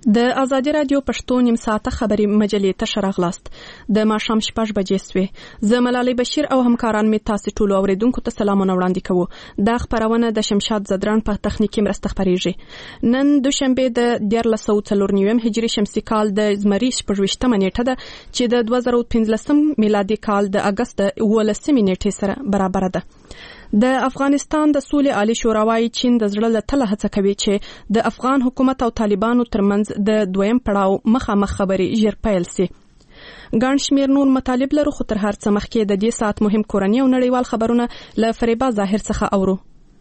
د ازادي رادیو پښتو نیم ساعته خبري مجلې ته شراغلاست د ماښام 6 بجې سوې زه ملالۍ بشیر او همکاران می تاسو ټول اوریدونکو ته سلامونه وړاندې کوو د خبرونه د شمشاد زدران په تخنیکی مرسته خبريږي نن دوشنبه د 1449 هجری شمسي کال د زمری 28 نیټه ده چې د 2015 میلادي کال د اگست 18 نیټې سره برابر ده د افغانستان د سولې عالی شورا وايي چین د زړه له تله هڅه کوي چې د افغان حکومت او طالبانو ترمنځ د دویم پړاو مخامخ خبري ژر پیل سي. ګڼ شمېر نور مطالب لرو خو تر هر څه مخکې د دې ساعت مهم کورني او نړیوال خبرونه له فریبا ظاهر څخه اورو.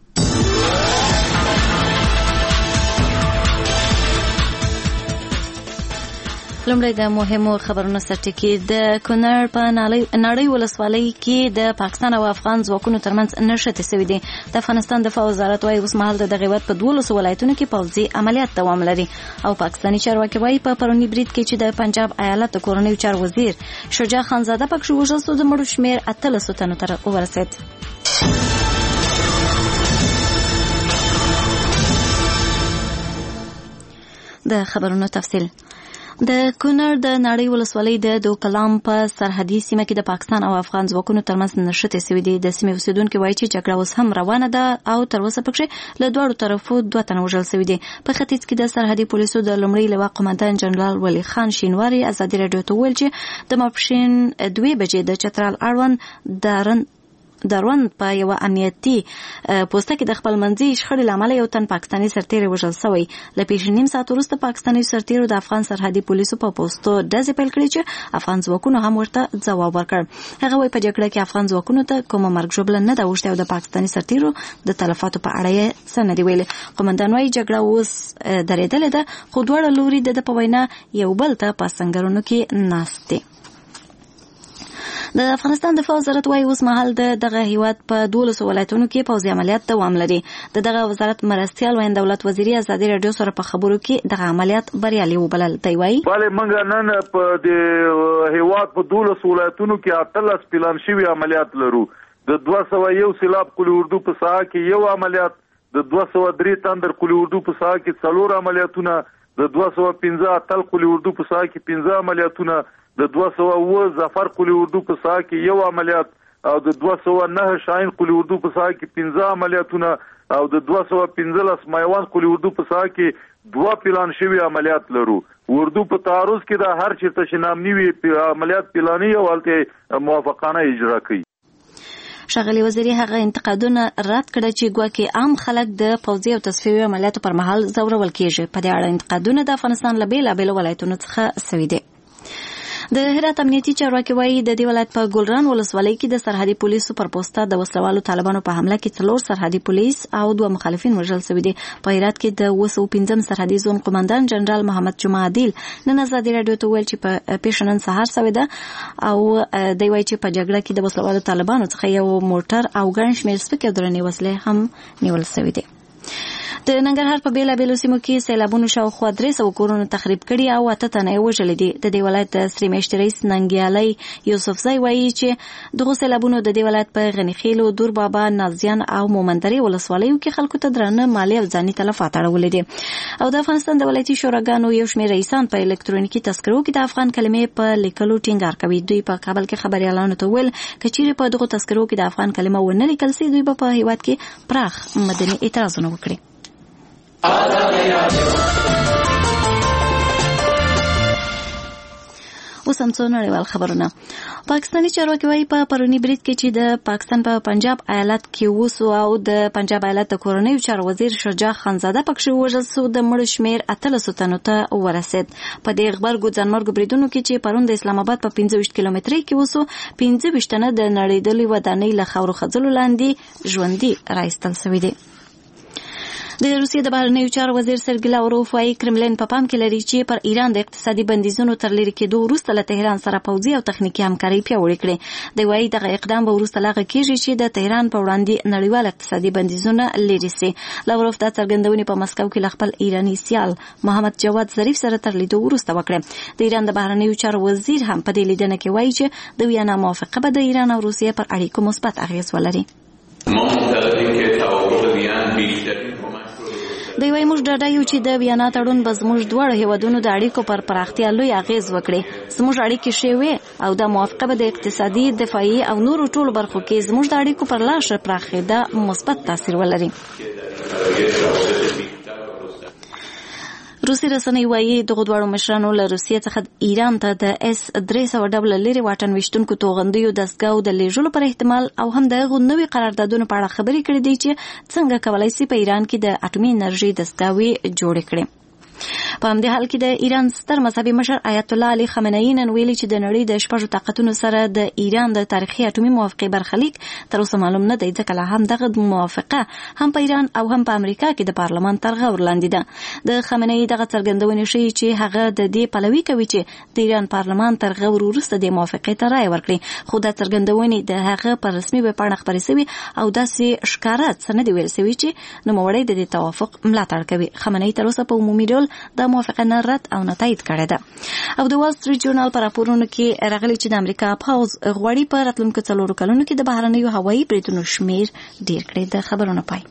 لومړی د مهمو خبرونو سرټکی د کونړ په نړۍ ولسوالۍ کې د پاکستان او افغان ځواکونو ترمنځ نښتې شوې دي. د افغانستان دفاع وزارت وايي اوس مهال د دغه هیواد په 12 ولایتونو کې پوځي عملیات دوام لري او پاکستاني چارواکي وايي په پرونی برید کې چې د پنجاب ایالت د کورنیو چارو وزیر شجاع خانزاده پکښ وژل شو د مړو شمېر 1300 تنو ته ورسېد. د خبرونو تفصیل د کونړ د نړۍ ولسوالۍ د دوکلام په سرحدي سیمه کې د پاکستان او افغان ځواکونو ترمنځ نښتې شوې دي. د سیمې اوسیدونکو وایي چې جګړه اوس هم روانه ده او تر اوسه پکې له دواړو طرفو 2 تنه وژل شوي دي. په ختیځ کې د سرحدي پولیسو د لومړي لواء قومندان جنرال ولی خان شینواری ازادي رادیو ته ویل چې د ماپښین 2 بجې د چترال اړوند دروند په یو امنیتي پوسټ کې د خپل منځي شخړې لامل یو تن پاکستاني سرتیر وژل شوی. له پیښې نیم ساعت وروسته پاکستاني سرتیرو د افغان سرحدي پولیسو په پوسټو ډزې پیل کړې چې افغان ځواکونو هم ورته ځواب ورکړ. هغه وايي په جګړه کې افغان ځواکونو ته کومه مرګ ژوبله نه ده اوښتې او د پاکستاني سرتیرو د تلفاتو په اړه یې څه نه دي ویلي. قومندان وايي جګړه اوس درېدلې ده خو دواړه لوري د په وینا یو بل ته په سنگرونو کې ناست دي. د افغانستان دفاع وزارت وايي اوس مهال دغه هیواد په 12 ولایتونو کې پوځي عملیات دوام لري. دغه وزارت مرستيال وین دولت وزیری ازادي رادیو سره په خبرو کې دغه عملیات بریالي وبلل. دی وايي bale منګ نن په د هیواد په 12 ولایتونو کې 13 پلان شوی عملیات لرو. د 201 سیلاب کلی اردو په ساحه کې یو عملیات، د 203 تندر کلی اردو په ساحه کې 4 عملیاتونه، د 215 اتل کلی اردو په ساحه کې 15 عملیاتونه، د 209 ظفر کلی اردو په ساحه کې یو عملیات او د 209 شاهین کلی اردو په ساحه کې 15 عملیاتونه او د 215 مایوان کلی اردو په ساحه کې 2 پلان شوی عملیات لرو. اردو په تعرض کې د هر چیرته شنامنی وی عملیات پلاني او الته موافقانه اجرا کوي. ښاغلي وزیري هغه انتقادونه رد کړه چې ګواکې عام خلک د پوځي او تصفیوي عملیاتو پر مهال ځورول کیږي. په دې اړه انتقادونه د افغانستان له بیلابیلو ولایتونو څخه شوي دي. د هرات امنیتي چارواکي وايي د دې ولایت په ګلران ولسوالۍ کې د سرحدي پولیسو پر پوسټه د وسلوالو طالبانو په حمله کې 4 سرحدي پولیس او 2 مخالفین وژل شوي دي. په هرات کې د 215 سرحدي زون قومندان جنرال محمد جمعه عادل نن ازادي رادیو ته ویل چې په پیښه نن سهار شوې ده او دی وايي چې په جګړه کې د وسلوالو طالبانو څخه یو موټر او ګڼ شمېر سپکې او درنې وسلې هم نیول شوي دي. د ننګرهار په بیلابیلو سیمو کې سیلابونو شاوخوا 300 کورونه تخریب کړي او 8 تنه وژلي دي. د دې ولایت د سری میشت رئیس ننګیالي یوسفزی وایي چې دغه سیلابونو د دې ولایت په غنیخیلو، دور بابا، نازیان او مومندري ولسوالیو کې خلکو ته درنه مالی او ځاني تلفات اړولې دي. او د افغانستان د ولایتي شوراګانو یو شمېر رئیسان په الکترونیکي تذکرو کې د افغان کلمې په لیکلو ټینګار کوي. دوی په کابل کې خبريالانو ته ویل کچېرې په دغه تذکرو کې د افغان کلمه ونه لیکل سي دوی په هیواد کې پراخ مدني اعتراضونه وکړي. اوس هم څو نړیوال خبرونه. پاکستاني چارواکي وايي په پرونی برید کې چې د پاکستان په پنجاب ایالت کې وسو او د پنجاب ایالت د کورنیو چارو وزیر شجاع خانزاده پکښ وژل شو د مړو شمېر 1300 تنو ته ورسېد. په دې غبرګو ځانمرګو بریدونو کې چې پرون د اسلام آباد په 25 کیلومترۍ کې وسو 15 تنه د نړیدلې ودانۍ له خاورو خځلو لاندې ژوندي راایستل شوي دي. د روسیې د بهرنیو چارو وزیر سرګی لاوروف وايي کرملین په پام کې لري چې پر ایران د اقتصادي بندیزونو تر لرې کېدو وروسته له تهران سره پوځي او تخنیکي همکاري پیاوړې کړي. دی وايي دغه اقدام به وروسته لاغه کېږي چې د تهران په وړاندې نړیوال اقتصادي بندیزونه لرې سي. لاوروف دا څرګندونې په مسکو کې له خپل ایراني سیال محمد جواد ظریف سره تر لیدو وروسته وکړه. د ایران د بهرنیو چارو وزیر هم په دې لیدنه کې وايي چې د ویانا موافقه به د ایران او روسیې پر اړیکو مثبت اغیز ولري. دوی وايي موږ ډاډه یو چې د ویانا تړون به زموږ دواړو هیوادونو د اړیکو پر پراختیا لوی اغیز وکړي. زموږ اړیکې ښې وي او دا موافقه به د اقتصادي، دفاعي او نورو ټولو برخو کې زموږ د اړیکو پر لا ښه پراخېدا مثبت تاثیر ولري. روسي رسنۍ وايي دغه دواړو مشرانو له روسیې څخه ایران ته د S-300 ډبل لري واټن ویشتونکو توغندیو دستګاو د لیږلو پر احتمال او هم د هغو نوي قراردادونو په اړه خبرې کړې دي چې څنګه کولای شي په ایران کې د اټومي انرژي دستګاوې جوړې کړي. په همدې حال کې د ایران ستر مذهبي مشر آیت الله علي خامنه‌ای نن ویلي چې د نړۍ د شپږو طاقتونو سره د ایران د تاریخي اټومي موافقې برخلیک تر اوسه معلوم نه دی، ځکه لا هم دغه موافقه هم په ایران او هم په امریکا کې د پارلمان تر غور لاندې ده. د خامنه‌ای دغه څرګندونې ښیي چې هغه د دې پلوي کوي چې د ایران پارلمان تر غور وروسته د موافقې ته رایه ورکړي، خو دا څرګندونې د هغه په رسمي ویبپاڼه خپرې شوي او داسې ښکاره څه نه دي ویل شوي چې نوموړی د دې توافق ملاتړ کوي. خامنه‌ای تر اوسه په عمومي ډول د موافقه نه رد او نه تایید کړې ده. او د وال سټریټ جورنال په راپورونو کې راغلي چې د امریکا پوځ غواړي په راتلونکو 4 کلونو کې د بهرنیو هوایي بریدونو شمیر ډیر کړي. د خبرونو پای.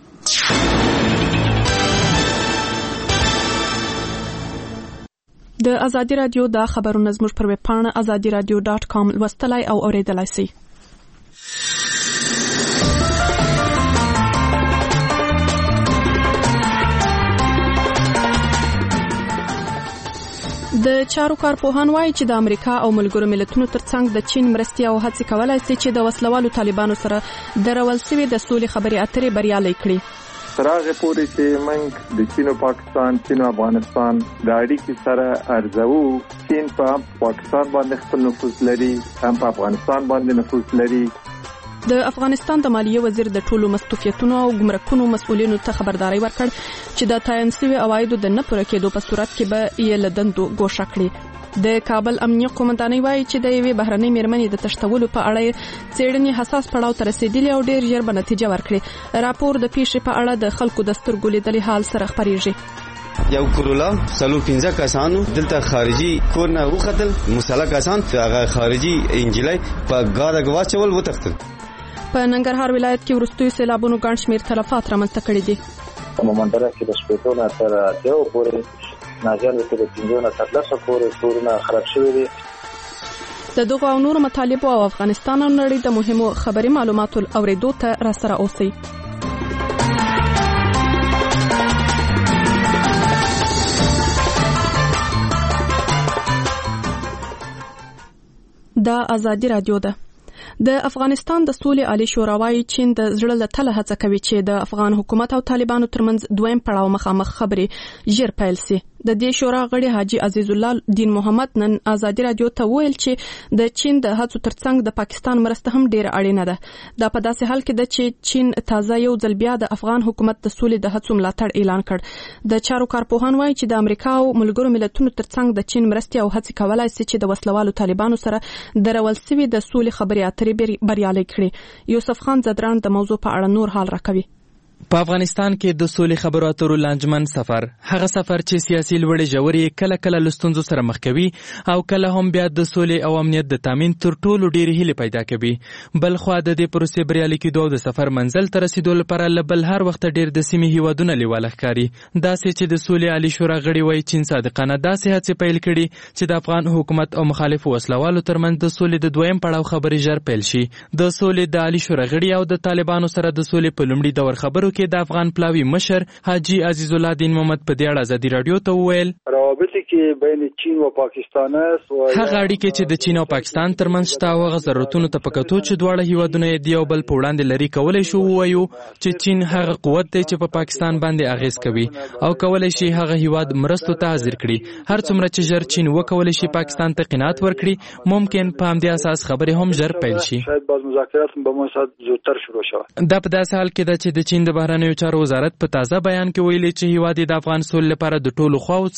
د ازادي رادیو د خبرونو زموږ پر ویب پاڼه azadiradio.com لوستلای او اوریدلای شئ. د چارو کارپوهان وایي چې د امریکا او ملګرو ملتونو ترڅنګ د چین مرستې او هڅې کولای شي چې د وسلوالو طالبانو سره درول شوي د سولې خبرې اترې بریالۍ کړي. تر هغه پورې چې موږ د چین او پاکستان، چین او افغانستان د اړیکې سره ارزو، چین په پاکستان باندې خپل نفوذ لري، هم په افغانستان باندې نفوذ لري. د افغانستان د مالیې وزیر د ټولو مستوفیتونو او ګمرکونو مسؤلینو ته خبرداري ورکړ چې د تعین شوي عوایدو د نه پوره کېدو په صورت کې به یې له دندو ګوښه کړي. د کابل امنیه قومندانۍ وایي چې د یوې بهرنۍ میرمنې د تښتولو په اړه څېړنې حساس پړاو ته رسېدلي او ډېر ژر به نتیجه ورکړي. راپور د پیښې په اړه د خلکو د سترګو لیدلي حال سره خپرېږي. یو کرولا سلو 15 کسانو دلته خارجي کورنه وختل، مسله کسان هغه خارجي انجلای په ګاډه غواچول وتښتل. په ننګرهار ولایت کې وروستیو سیلابونو ګڼ شمېر تلفات رامنځته کړي دي. په مومندره کې د شپېتو نه تر 10 پورې، ناجیان کې د 5 نه تر 10 پورې کورونه خراب شوي دي. د دغو او نورو مطالبو او افغانستان او نړۍ د مهمو خبري معلوماتو اورېدو ته راسره اوسئ. دا ازادي رادیو ده. د افغانستان د سولې عالی شورا وايي چین د زړه له تله هڅه کوي چې د افغان حکومت او طالبانو ترمنځ دویم پړاو مخامخ خبرې ژر پیل شي. د دې شورا غړي حاجی عزیز الله دین محمد نن ازادي رادیو ته ویل چې د چین د هڅو ترڅنګ د پاکستان مرسته هم ډیره اړینه ده. دا په داسې حال کې ده چې چین تازه یو ځل بیا د افغان حکومت د سولې د هڅو ملاتړ اعلان کړ. د چارو کارپوهان وايي چې د امریکا او ملګرو ملتونو ترڅنګ د چین مرستې او هڅې کولای شي چې د وسلوالو طالبانو سره درول شوي د سولې خبرې اترې بریالۍ کړي. یوسف خان زدران د موضوع په اړه نور حال راکوي. په افغانستان کې د سولې خبرو اترو لانجمن سفر، هغه سفر چې سیاسي لوړې ژورې کله کله له ستونزو سره مخ کوي او کله هم بیا د سولې او امنیت د تامین تر ټولو ډېرې هیلې پیدا کوي. بل خوا د دې پروسې بریالي کېدو او د سفر منزل ته رسیدو لپاره له بل هر وخت ډېر د سیمې هیوادونه لیواله ښکاري. داسې چې د سولې عالي شورا غړي وایي چین صادقانه داسې هڅې پیل کړي چې د افغان حکومت او مخالفو وسلوالو ترمنځ د سولې د دویم پړاو خبرې ژر پیل شي. د سولې د عالي شورا غړي او د طالبانو سره د سولې په لومړي دور خبرو کې د افغان پلاوي مشر حاجی عزیز الله دین محمد په دې اړه ازادي رادیو ته وویل روابط کې بین چین او پاکستان هغه اړیکې چې د چین او پاکستان ترمنځ شته او هغه ضرورتونو ته په کتو چې دواړه هیوادونه یې د یو بل په وړاندې لري کولای شو ووایو چې چین هغه قوت دی چې په پاکستان باندې اغیز کوي او کولای شي هغه هیواد مرستو ته حاضر کړي. هر څومره چې ژر چین وکولای شي پاکستان ته قناعت ورکړي ممکن په همدې اساس خبرې هم ژر پیل شي. شاید باز مذاکرات به موثق زودتر شروع شي. دا په داسې حال کې ده چې د چین د بهرنیو چارو وزارت په تازه بیان کې ویلي چې هیواد د افغان سولې لپاره د ټولو خواو سره مرستو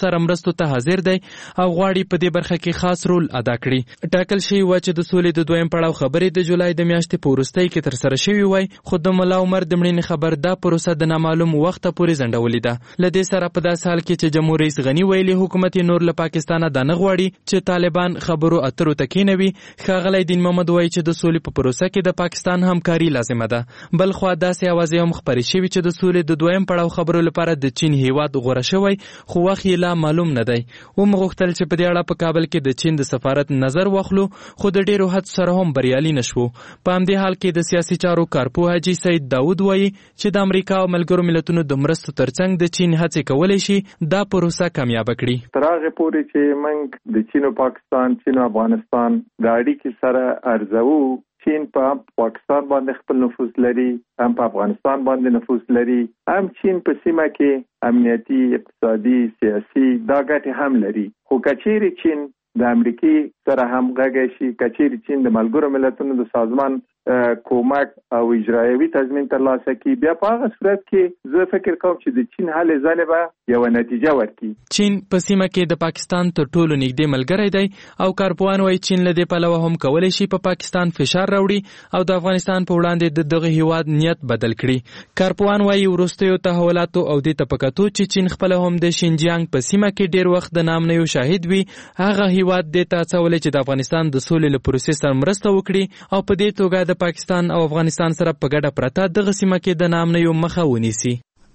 مرستو ته حاضر دی او غواړي په دې برخه کې خاص رول ادا کړي. ټاکل شوی و چې د سولې د دویم پړاو خبرې د جولای د میاشتې په وروستۍ کې ترسره شوې وای، خو د ملا عمر د مړینې خبر دا پروسه د نامعلوم وخته پورې ځنډولې ده. له دې سره په داسې حال کې چې جمهور رئیس غني ویلي حکومت نور له پاکستانه دا نه غواړي چې طالبان خبرو اترو ته کېنوي. ښاغلی دین محمد وایي چې د سولې په پروسه کې د پاکستان همکاري لازمه ده. بل خوا داسې اوازې هم خپرې شوي چې د سولې د دویم پړاو خبرو لپاره د چین هیواد غوره شوی، خو وخت یې لا معلوم نه دی. ومغوښتل چې په دې اړه په کابل کې د چین د سفارت نظر واخلو، خو د ډېرو هڅو سره هم بریالي نشو. په همدې حال کې د سیاسي چارو کارپوه حاجي سید داود وایي چې د امریکا او ملګرو ملتونو د مرستو ترڅنګ د چین هڅې کولی شي دا پروسه کامیابه کړي. تر هغې پورې چې موږ د چین او پاکستان، چین او افغانستان د اړیکې سره ارزوو، چین په پاکستان باندې خپل نفوذ لري، هم په افغانستان باندې نفوذ لري، هم چین په سیمه کې امنیتي، اقتصادي، سیاسي دا ګټې هم لري. خو کچېرې چین د امریکای سره هم غږی شي، کچېرې چین د ملګرو ملتونو د سازمان کومک او اجرایوي تضمین ترلاسه کړي، بیا په هغه صورت کې زه فکر کوم چې د چین هلې ځلې به یوه نتیجه ورکړي. چین په سیمه کې د پاکستان تر ټولو نږدې ملګری دی او کارپوهان وایي چین له دې پلوه هم کولی شي په پاکستان فشار راوړي او د افغانستان په وړاندې د دغه هیواد نیت بدل کړي. کارپوهان وایي وروستیو تحولاتو او دې ته په کتو چې چین خپله هم د شینجیانګ په سیمه کې ډېر وخت د نامنیو شاهد وي، هغه هیواد دې ته هڅولی چې د افغانستان د سولې له پروسې سره مرسته وکړي او په دې توګه د پاکستان او افغانستان سره په ګډه پرته دغه سیمه کې د نامنیو مخه ونیسي.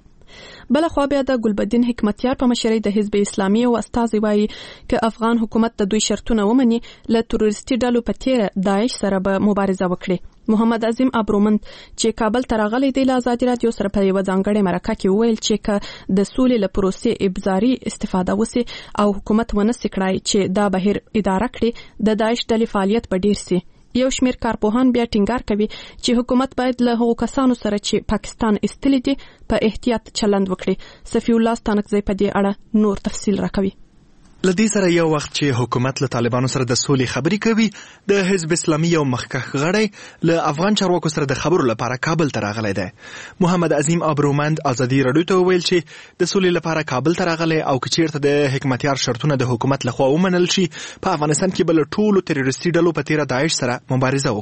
بل خو بیا د ګلبدین حکمتیار په مشرۍ د حزب اسلامي او استازي وایي چې افغان حکومت د دوی شرطونه ومني له تروریستي ډلو په تیر داعش سره به مبارزه وکړي. محمد عظیم ابرومند چې کابل ته راغلی دی له ازادي رادیو سره په یوه ځانګړې مرکه کې وویل چې که د سولې له پروسې ابزاري استفاده وسي او حکومت ونسي کړای چې دا بهیر اداره کړي، د داعش ډلې فعالیت به ډیر سي. یو شمیر کارپوهان بیا ټینګار کوي چې حکومت باید له هغو کسانو سره چې پاکستان ایستلي دي په احتیاط چلند وکړي. صفی الله ستانکزی په دې اړه نور تفصیل راکوي. لدې سره یو وخت چې حکومت له طالبانو سره د سولې خبرې کوي، د حزب اسلامي یو مخکښ غړی له افغان چارواکو سره د خبرو لپاره کابل ته راغلی دی. محمد عظیم ابرومند ازادي راډیو ته وویل چې د سولې لپاره کابل ته راغلی او که چیرته د حکمتیار شرطونه د حکومت لخوا ومنل شي، په افغانستان کې بل ټولو تروریستي ډلو په تیره داعش سره مبارزه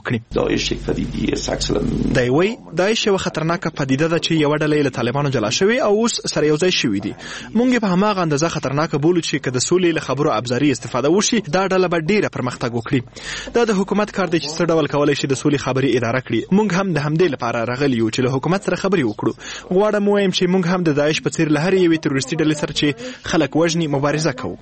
وکړي. دی وایي داعش یوه خطرناکه پدیده ده چې یوه ډله یې له طالبانو جلا شوې او اوس سره یو ځای شوي دي. موږ یې په هماغه اندازه خطرناکه بولو چې که د سولې له خبرو ابزاري استفاده وشي، دا ډله به ډیره پرمختګ وکړي. دا د حکومت کار دی چې څه ډول کولی شي د سولې خبرې اداره کړي. موږ هم د همدې لپاره راغلي یو چې له حکومت سره خبرې وکړو. غواړم ووایم چې موږ هم د داعش په څیر له هرې یوې تروریستي ډلې سره چې خلک وژني مبارزه کوو.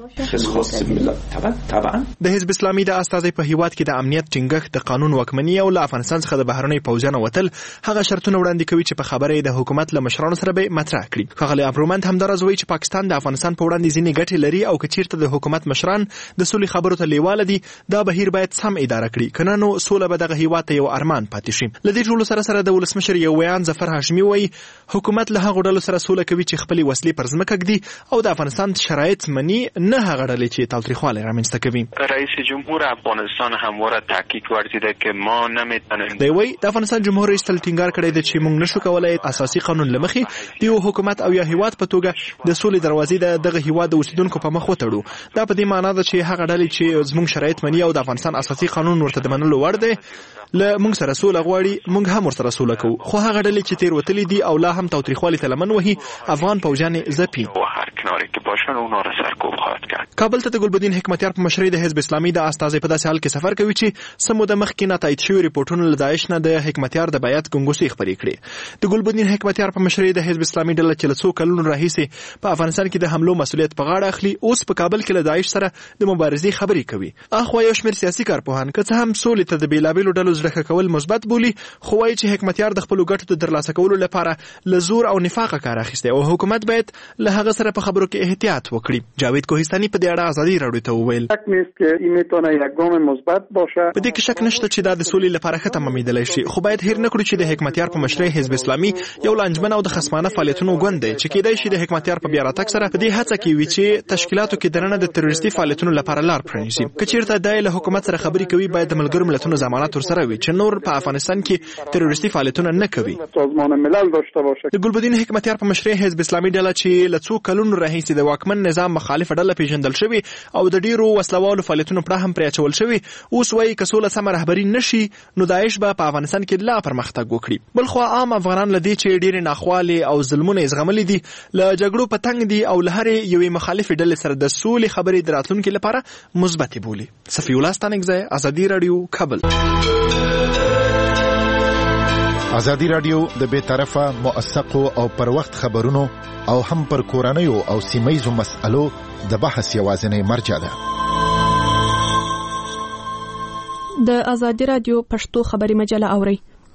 د حزب اسلامي د استازي په هیواد کې د امنیت ټینګښت، د قانون واکمني او له افغانستان څخه د بهرنۍ پوځیانو وتل هغه شرطونه وړاندې کوي چې په خبره د حکومت له مشرانو سره به مطرح کړي. ښاغلی ابرومند همداراز وایي چې پاکستان د افغانستان په وړاندې ځینې ګټې لري او که چیرته د حکومت مشران د سولې خبرو ته لیواله دي، دا بهیر باید سم اداره کړي، کنه نو سوله به دغه هیواد ته یو ارمان پاتې شي. له دې ټولو سره سره د ولسمشر یو ویان ظفر هاشمي وایي حکومت له هغو ډلو سره سوله کوي چې خپلې وسلې پر ځمکه ږدي او د افغانستان شرایط مني، نه هغه ډلې چې تاوتریخوالی رامنځته کوي. رئیس جمهور افغانستان همواره تاکید ورزیده که ما نمیتونیم. دی وایي د افغانستان جمهور رئیس تل ټینګار کړی دی چې موږ نشو کولای اساسي قانون له مخې د یو حکومت او یا هیواد په توګه د سولې دروازې د دغه هیواد د اوسیدونکو په مخ وتړو. دا په دې معنی ده چې هغه ډلې چې زموږ شرایط مني او د افغانستان اساسي قانون ورته د منلو وړ دی له موږ سره سوله غواړي، موږ هم ورسره سوله کوو. خو هغه ډلې چې تیر وتلي دي او لا هم تاوتریخوالي ته لمن وهي، افغان پوځیان ځپي. کابل ته د ګلبدین حکمتیار په مشرۍ د حزب اسلامي د استازي په داسې حال کې سفر کوي چې څه موده مخکې ناتایید شوي ریپورټونه له داعش نه د حکمتیار د بیعت ګنګوسې خپرې کړې. د ګلبدین حکمتیار په مشرۍ د حزب اسلامي ډله چې له څو کلونو راهیسې په افغانستان کې د حملو مسؤلیت په غاړه اخلي، اوس په کابل کې له داعش سره د مبارزې خبرې کوي. اخوا یو شمېر سیاسي کارپوهان که څه هم سولې ته د بېلابېلو ډلو زړه کول مثبت بولي، خو وایي چې حکمتیار د خپلو ګټو د ترلاسه کولو لپاره له زور او نفاقه کار اخیستی او حکومت باید له هغه سره په خبرو کې احتیاط وکړي. جاوید کوهستاني په دې اړه ازادي راډیو ته وویل په دې کې شک نشته چې دا د سولې لپاره ښه تمامېدلی شي، خو باید هیر نه کړو چې د حکمتیار په مشرۍ حزب اسلامي یو لانجمن او د خصمانه فعالیتونو ګوند دی چې کېدای شي د حکمتیار په بیا راتګ سره په دې هڅه کې وي چې تشکیلاتو کې دننه د تروریستي فعالیتونو لپاره لار پرانیزي. که چیرته دی له حکومت سره خبرې کوي، باید د ملګرو ملتونو ضمانت ورسره وي چې نور په افغانستان کې تروریستي فعالیتونه نه کوي. د ګلبدین حکمتیار په مشرۍ حزب اسلامي ډله چې له څو کلونو راهیسې چې د واکمن نظام مخالف ډله پیژندل شوی او د ډیرو وسلوالو فعالیتونو پړه هم پرې اچول شوی. اوس وایي که سوله سمه رهبري نشي نو داعش به په افغانستان کې لا پرمختګ وکړي. بلخوا عام افغانان لدی چې ډېر ناخوالي او ظلمونه زغملي دي له جګړو په تنګ دي او له هرې یوې مخالفې ډلې سره د سولې خبرې د راتلونکي لپاره مثبتې بولي. صفي الله ستانکزی، ازادي راډیو، کابل. ازادي راډیو د بې طرفه، موثقو او پر وخت خبرونو او هم پر کورنیو او سیمه‌یزو مسألو د بحث یوازینی مرجع ده. د ازادي راډیو پښتو خبري مجله اوري.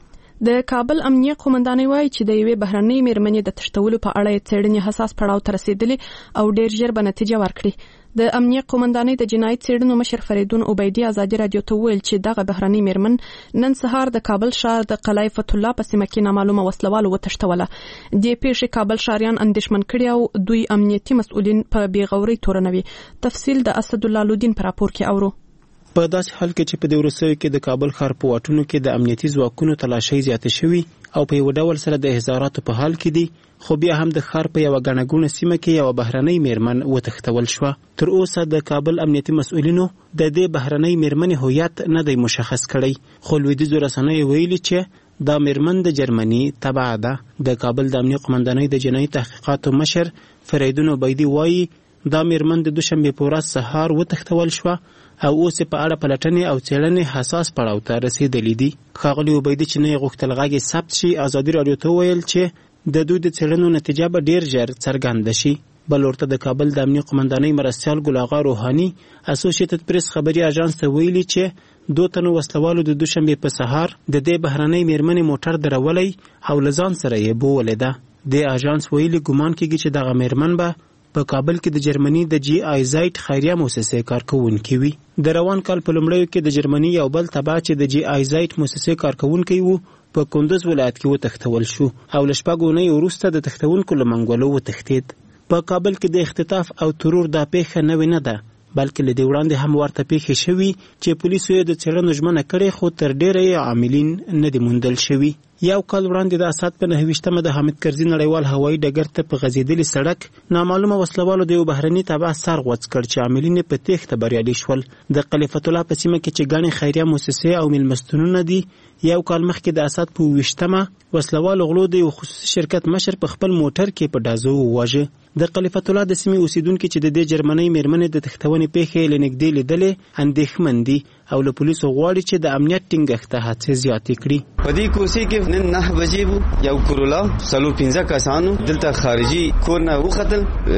د کابل امنیه قومندانۍ وایي چې د یوې بهرنۍ میرمنې د تښتولو په اړه څېړنې حساس پړاو ته رسیدلې او ډېر ژر به نتیجه ورکړي. د امنیه قومندانۍ د جنایي څېړنو مشر فریدون عبیدي ازادي راډیو ته وویل چې دغه بهرنۍ میرمن نن سهار د کابل ښار د قلعه فتح الله په سیمه کې نامعلومه وسلوالو وتښتوله. دې پیښې کابل ښاریان اندېښمن کړي او دوی امنیتي مسؤلین په بېغورۍ تورنوي. تفصیل د اسد الله لودین په راپور کې اورو. په داسې حال کې چې په دې وروستیو کې د کابل ښار په واټونو کې د امنیتي ځواکونو تلاشۍ زیاتې شوي او په یو ډول سره د احضاراتو په حال کې دي، خو بیا هم د ښار په یوه ګڼه ګوڼه سیمه کې یوه بهرنۍ میرمن وتښتول شوه. تر اوسه د کابل امنیتي مسؤلینو د دې بهرنۍ میرمنې هویت نه دی مشخص کړی، خو لویدیځو رسنیو ویلي چې دا میرمن د جرمني تبع ده. د کابل د امنیه قومندانۍ د جنایي تحقیقاتو مشر فریدون عبیدي وایي دا میرمن د دوشنبې په ورځ سهار وتښتول شوه او اوس په اړه پلټنې او څېړنې حساس پړاو ته رسیدلې دي. ښاغلي عبیدي چې نه یې غوښتل غږ یې ثبت شي، ازادي راډیو ته وویل چې د دوی د څېړنو نتیجه به ډېر ژر څرګنده شي. بل ورته د کابل د امنیه قومندانۍ مرستیال ګل اغا روحاني اسوسییټډ پریس خبري اژانس ته ویلي چې 2 تنو وسلوالو د دوشنبې په سهار د دې بهرنۍ میرمنې موټر درولی او له ځان سره یې بوولې ده. د اژانس ویلي ګمان کېږي چې دغه میرمن به په کابل کې د جرمني د جی آی زایټ خیریه مؤسسې کارکونکي وي. د روان کال په لومړیو کې د جرمني یو بل تبع چې د جی آی زایټ مؤسسې کارکونکي وو په کندوز ولایت کې وتښتول شو او له 4 اونۍ وروسته د تښتونکو له منګولو وتښتید. په کابل کې د اختطاف او ترور دا پیښه نوې نه ده، بلکې له دې وړاندې هم ورته پیښې شوي چې پولیسو یې د څېړنو ژمنه کړې، خو تر ډېره یې عاملین نه دي موندل شوي. یو کال وړاندې د اسد په 29مه د حامد کرزي نړیوال هوایي ډګر ته په غځېدلي سړک نامعلومه وسلوالو د یو بهرني تبع سر غوڅ کړ چې عاملین یې په تېښته بریالي شول. د قلعه فتح الله په سیمه کې چې ګڼې خیریه مؤسسې او میلمستونونه دي، یو کال مخکې د اسد په 28مه وسلوالو غلو د یو خصوصي شرکت مشر په خپل موټر کې په ډازو وواژه. د قلعه فتح الله د سیمې اوسیدونکي چې د دې جرمنۍ میرمنې د تښتونې پیښې له نږدې لیدلې اندېښمن دي او له پولیسو غواړي چې د امنیت ټینګښت ته هڅې زیاتې کړي. په دې کوڅې کې نن 9 بجې وو، یو کرولا 15 کسانو دلته خارجي کور نه وختل،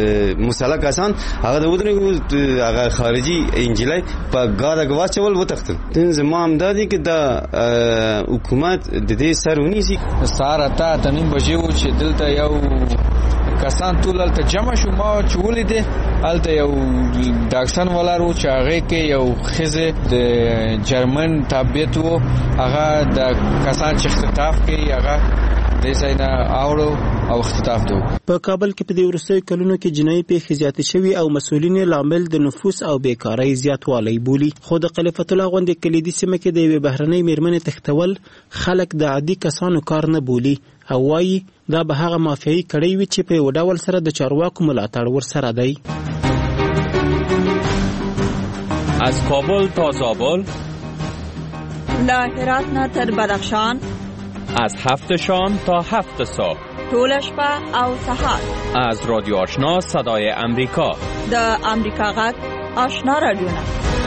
مسلح کسان هغه د ودرېږي، هغه خارجي انجلۍ په ګاډه واچول وتښتل. نن زما همدادي کې د حکومت د دې سر ونیسي. سهار 8 بجې وو چې دلته یو کسان ټول هلته جمع شو. ما چې ولیدې هلته یو ډاکسن ولاړ و چې هغې کې یو ښځې د جرمن تابعیت و، هغه د کسان چې اختطاف کوي هغه دې ځای نه اوړو او اختطاف ته. په کابل کې په دې وروستیو کلونو کې جنایي پیښې زیاتې شوي او مسؤلین یې لامل د نفوس او بیکارۍ زیاتوالی بولي. خو د قلعه فتح الله غوندې کلیدي سیمه کې د یوې بهرنۍ میرمنې تښتول خلک د عادي کسانو کار نه بولي او وایي دا به هغه مافیایي کړۍ وي چې په یو ډول سره د چارواکو ملاتړ ورسره دی. از کابل تا زابل، له هرات نه تر بدخشان، از 7 شام تا 7 صبح، طول شپه او سحر، از رادیو آشنا صدای امریکا، د امریکا غږ آشنا رادیو.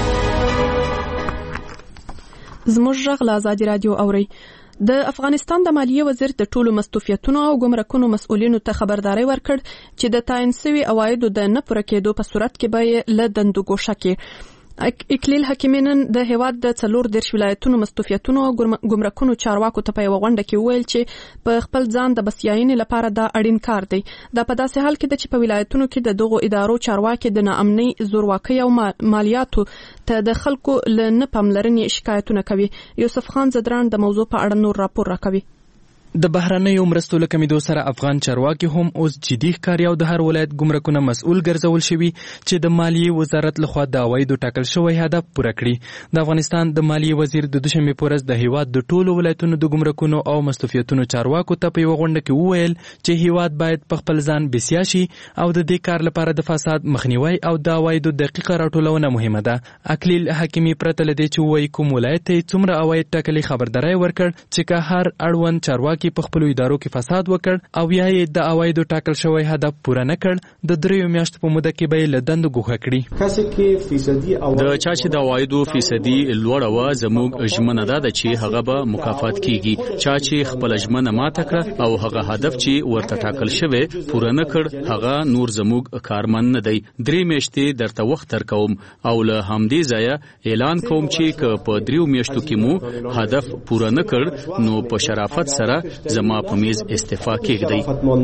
زموږ غږ له ازادي راډیو اوري. د افغانستان د مالیې وزیر د ټولو مستوفیتونو او ګمرکونو مسؤلینو ته خبرداري ورکړ چې د تعین شوي عوایدو د نه پوره کېدو په صورت کې به له دندو ګوښه کړي. اکلیل حکیمي نن د هیواد د 14 ولایتونو مستوفیتونو او ګمرکونو چارواکو ته په یوه غونډه کې وویل چې په خپل ځان د بسیاینې لپاره دا اړین کار دی. دا په داسې حال کې ده چې په ولایتونو کې د دغو ادارو چارواکي د ناامنۍ، زورواکۍ او مالیاتو ته د خلکو له نه پاملرنې شکایتونه کوي. یوسف خان زدران د موضوع په اړه نور راپور راکوي. د بهرنیو مرستو له کمیدو سره افغان چارواکي هم اوس جدي ښکاري او د هر ولایت ګمرکونه مسؤل ګرځول شوي چې د مالیې وزارت لخوا د عوایدو ټاکل شوی هدف پوره کړي. د افغانستان د مالیې وزیر د دوشنبې په ورځ د هیواد د ټولو ولایتونو د ګمرکونو او مستوفیتونو چارواکو ته په یوه غونډه کې وویل چې هیواد باید په خپل ځان بسیا شي او د دې کار لپاره د فساد مخنیوی او د عوایدو دقیقه راټولونه مهمه ده. اکلیل حکیمي پرته له دې چې وایي کوم ولایت ته څومره عواید ټاکلي خبرداری ورکړ چې که هر اړوند چارواکي په خپلو ادارو کې فساد وکړ او یا یې د عوایدو ټاکل شوی هدف پوره نه کړ د 3 میاشتو په موده کې به یې له دندو ګوښه کړي. د چا چې د عوایدو فیصدي لوړه وه زموږ ژمنه ده چې هغه به مکافات کیږي. چا چې خپل ژمنه ماته کړه او هغه هدف چې ورته ټاکل شوی پوره نه کړ هغه نور زموږ کارمن نه دی. 3 میاشتې درته وخت درکوم او له همدې ځایه اعلان کوم چې که په 3 میاشتو کې مو هدف پوره نه کړ نو په شرافت سره زما په میز استعفا کېږدئ.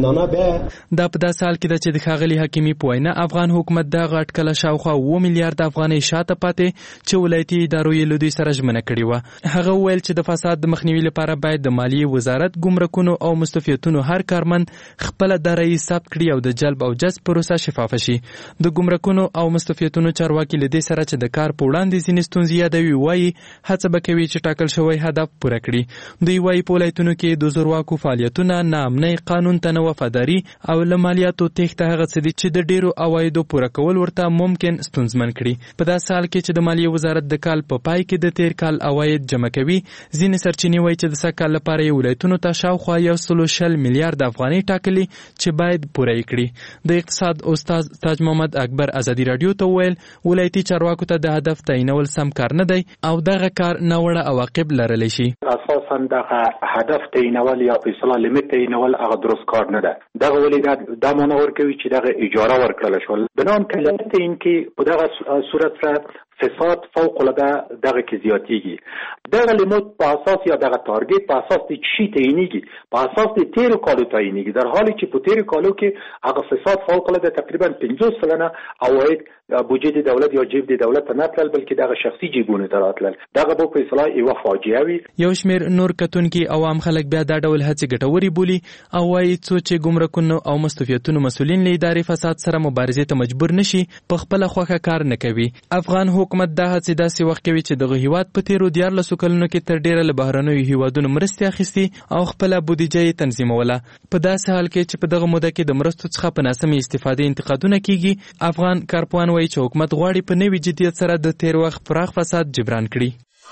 دا په داسې حال کې ده چې د ښاغلي حکیمي په وینا افغان حکومت دغه اټکله شاوخوا 7 میلیارډ افغانۍ شاته پاتې چې ولایتي ادارو یې له دوی سره ژمنه کړې وه. هغه وویل چې د فساد د مخنیوي لپاره باید د مالیې وزارت ګمرکونو او مستوفیتونو هر کارمند خپله دارایي ثبت کړي او د جلب او جذب پروسه شفافه شي. د ګمرکونو او مستوفیتونو چارواکي له دې سره چې د کار په وړاندې ځینې ستونزې یادوي وایي هڅه به کوي چې ټاکل شوی هدف پوره کړي. دوی وایي په ولایتونو کې د زورواکو فعالیتونه، ناامنۍ، قانون ته نه وفاداري او له مالیاتو تېښته هغه څه دي چې د ډېرو عوایدو پوره کول ورته ممکن ستونزمن کړي. په داسې حال کې چې د مالیې وزارت د کال په پای کې د تېر کال عواید جمع کوي ځینې سرچینې وایي چې د سږ کال لپاره یې ولایتونو ته شاوخوا 120 میلیارډ افغانۍ ټاکلي چې باید پوره یې کړي. د اقتصاد استاد تاج محمد اکبر ازادي راډیو ته وویل ولایتي چارواکو ته د هدف تعینول سم کار نه دی او دغه کار ناوړه عواقب لرلی شي. اساسا دغه هدف تعینول یا په اصطلاح لیمیت تعینول هغه درست کار نه ده. دغه ولې دا معنی ورکوي چې دغه اجاره ورکړل شول بنان کلمت این کې په دغه صورت سره فساد فوق العاده دغه کې زیاتیږي. دغه لیمیت په اساس یا دغه تارګت په اساس د چی تعینیږي په اساس د تیرو کالو تعینیږي در حالی چې په تیرو کالو کې هغه فساد فوق العاده تقریبا 50% عواید بودجه د دولت یا جیب د دولت نه تلل بلکې دغه شخصي جیبونو ته راتلل. دغه په اصطلاح یو فاجعه وي. یو شمیر نور کتونکي عوام خلک بیا دا ډول هڅې ګټورې بولي او وایي څو چې ګمرکونو او مستوفیتونو مسؤلین له ادارې فساد سره مبارزې ته مجبور نشي په خپله خوښه کار نه کوي. افغان حکومت دا هڅې داسې وخت کوي چې دغه هیواد په تیرو 14 کلونو کې تر ډیره له بهرنیو هیوادونو مرستې اخیستي او خپله بودیجه یې تنظیموله. په داسې حال کې چې په دغه موده کې د مرستو څخه په ناسمې استفادې انتقادونه کیږي افغان کارپوهان وایي چې حکومت غواړي په نوي جدیت سره د تیر وخت پراخ فساد جبران کړي.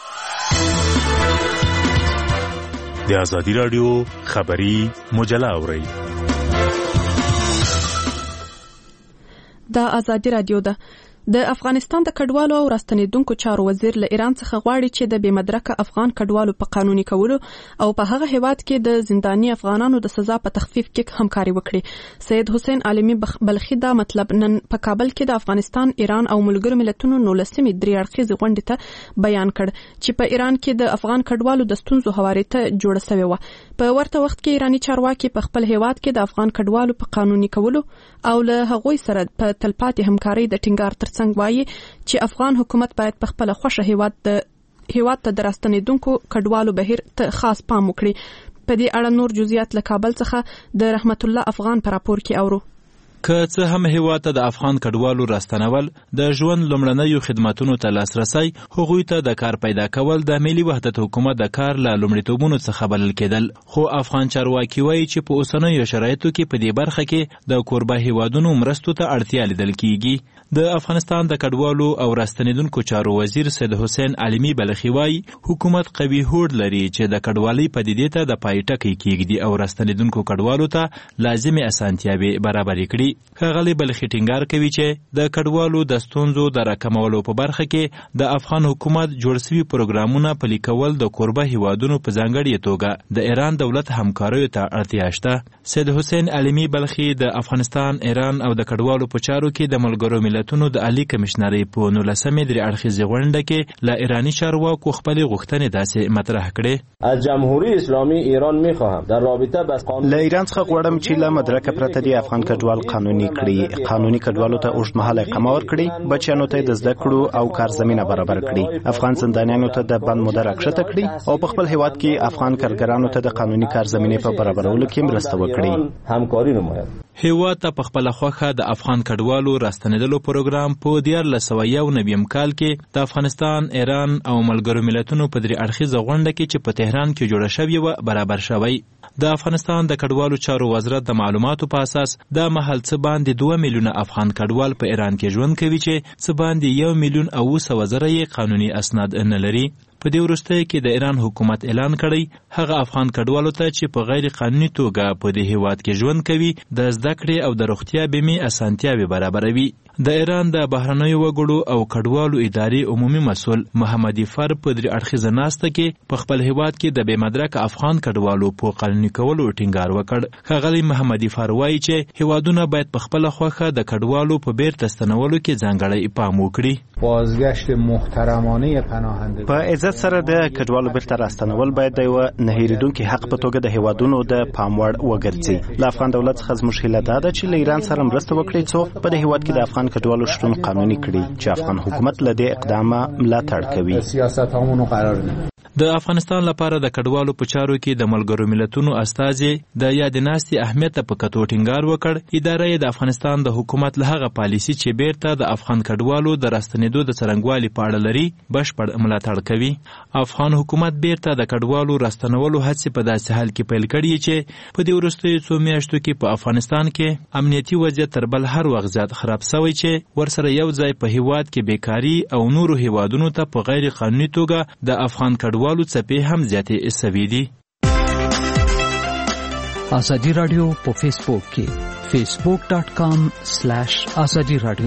د ازادي راډیو خبري مجله اورئ. د ازادي راډیو ده. د افغانستان د کډوالو او راستنیدونکو چارو وزیر له ایران څخه غواړي چې د بې مدرکه افغان کډوالو په قانوني کولو او په هغه هیواد کې د زنداني افغانانو د سزا په تخفیف کې همکاري وکړي. سید حسین عالمي بلخي دا مطلب نن په کابل کې د افغانستان، ایران او ملګرو ملتونو 19مې 3 اړخیزې غونډې ته بیان کړ چې په ایران کې د افغان کډوالو د ستونزو هواري ته جوړه شوې وه. په ورته وخت کې ایرانی چارواکي په خپل هیواد کې د افغان کډوالو په قانوني کولو او له هغوی سره په تلپاتې همکارۍ د ټینګار څنګه وایي چې افغان حکومت باید په خپل خوښه هیواد ته د راستنیدونکو کډوالو بهیر ته خاص پام وکړي. په دې اړه نور جزئیات له کابل څخه د رحمت الله افغان په راپور کې اورو. که څه هم هیواد ته د افغان کډوالو راستنول د ژوند لومړنیو خدماتونو ته لاسرسی هغوی ته د کار پیدا کول د ملي وحدت حکومت د کار له لومړیتوبونو څخه بلل کېدل، خو افغان چارواکي وایي چې په اوسنیو شرایطو کې په دې برخه کې د کوربه هیوادونو مرستو ته اړتیا لیدل کیږي. د افغانستان د کډوالو او راستنیدونکو چارو وزیر سید حسین عالمي بلخي وایي حکومت قوي هوډ لري چې د کډوالۍ پدیدې ته د پای ټکی کیږدي او راستنیدونکو کډوالو ته لازمي اسانتیاوې برابرې کړي. ښاغلي بلخي ټینګار کوي چې د کډوالو د ستونزو د راکمولو په برخه کې د افغان حکومت جوړ شوي پروګرامونه پلي کول د کوربه هیوادونو په ځانګړې توګه د ایران دولت همکاریو ته اړتیا شته. سید حسین عالمي بلخي د افغانستان، ایران او د کډوالو په چارو کې د ملګرو ملتونو د عالی کمشنرۍ په 19مې 3 اړخیزې غونډه کې له ایرانی چارواکو خپلې غوښتنې داسې مطرح کړې. از جمهوری اسلامی ایران میخواهم در رابطه با له ایران څخه غواړم چې له مدرکه پرته د افغان کډوال قانون قانوني کړي، قانوني کډوالو ته اوږدمهاله اقامه ورکړي، بچیانو ته د زده کړو او کار زمینه برابر کړي، افغان زندانیانو ته د بند موده راکښته کړي او په خپل هیواد کې افغان کارګرانو ته د قانوني کار زمینې په برابرولو کې مرسته وکړي. هیواد ته په خپله خوښه د افغان کډوالو راستنېدلو پروګرام په 1991 کال کې د افغانستان، ایران او ملګرو ملتونو په درې اړخیزه غونډه کې چې په تهران کې جوړه شوې وه برابر شوی. د افغانستان د کډوالو چارو وزارت د معلوماتو په اساس د مهال څه باندې 2 میلیونه افغان کډوال په ایران کې ژوند کوي چې څه باندې 1 میلیون او 700,000 یې قانوني اسناد نه لري. په دې وروستیو کې د ایران حکومت اعلان کړی هغه افغان کډوالو ته چې په غیر قانوني توګه په دې هیواد کې ژوند کوي د زده کړې او د روغتیا بیمې اسانتیاوې برابروي. د ایران د بهرنیو وګړو او کډوالو ادارې عمومي مسؤل محمدي فر په درې اړخیزه ناسته کې په خپل هیواد کې د بې مدرکه افغان کډوالو په قانوني کولو ټینګار وکړ. ښاغلی محمدي فر وایي چې هیوادونه باید په خپله خوښه د کډوالو په بیرته ستنولو کې ځانګړی پام وکړي. بازگشت محترمانه پناهندگان په عزت سره د کډوالو بیرته راستنول باید د یوه نه هېرېدونکي حق په توګه د هیوادونو د پام وړ وګرځي. له افغان دولت څخه زموږ هیله دا ده چې له ایران سره مرسته وکړي څو په دې هیواد کې د افغان کډوالو شتون قانوني کړي چې افغان حکومت له دې اقدامه ملاتړ کوي. سیاستامونو قرار دي. د افغانستان لپاره د کډوالو په چارو کې د ملګرو ملتونو استازي د یاد ناستي اهمیت په کتو ټینګار وکړ. اداره د افغانستان د حکومت له هغه پالیسي چې بیرته د افغان کډوالو د راستنېدو د څرنګوالي په اړه لري بشپړ ملاتړ کوي. افغان حکومت بیرته د کډوالو راستنولو هڅې په داسې حال کې پیل کړي چې په دې وروستیو څو میاشتو کې په افغانستان کې امنیتي وضعیت تر بل هر وخت زیات خراب شوی چې ورسره یو ځای په هیواد کې بیکاري او نورو هیوادونو ته په غیر قانوني توګه د افغان کډوالو څپې هم زیاتې شوې دي. ازادي رادیو په فیسبوک کې facebook.com/ازادي رادیو.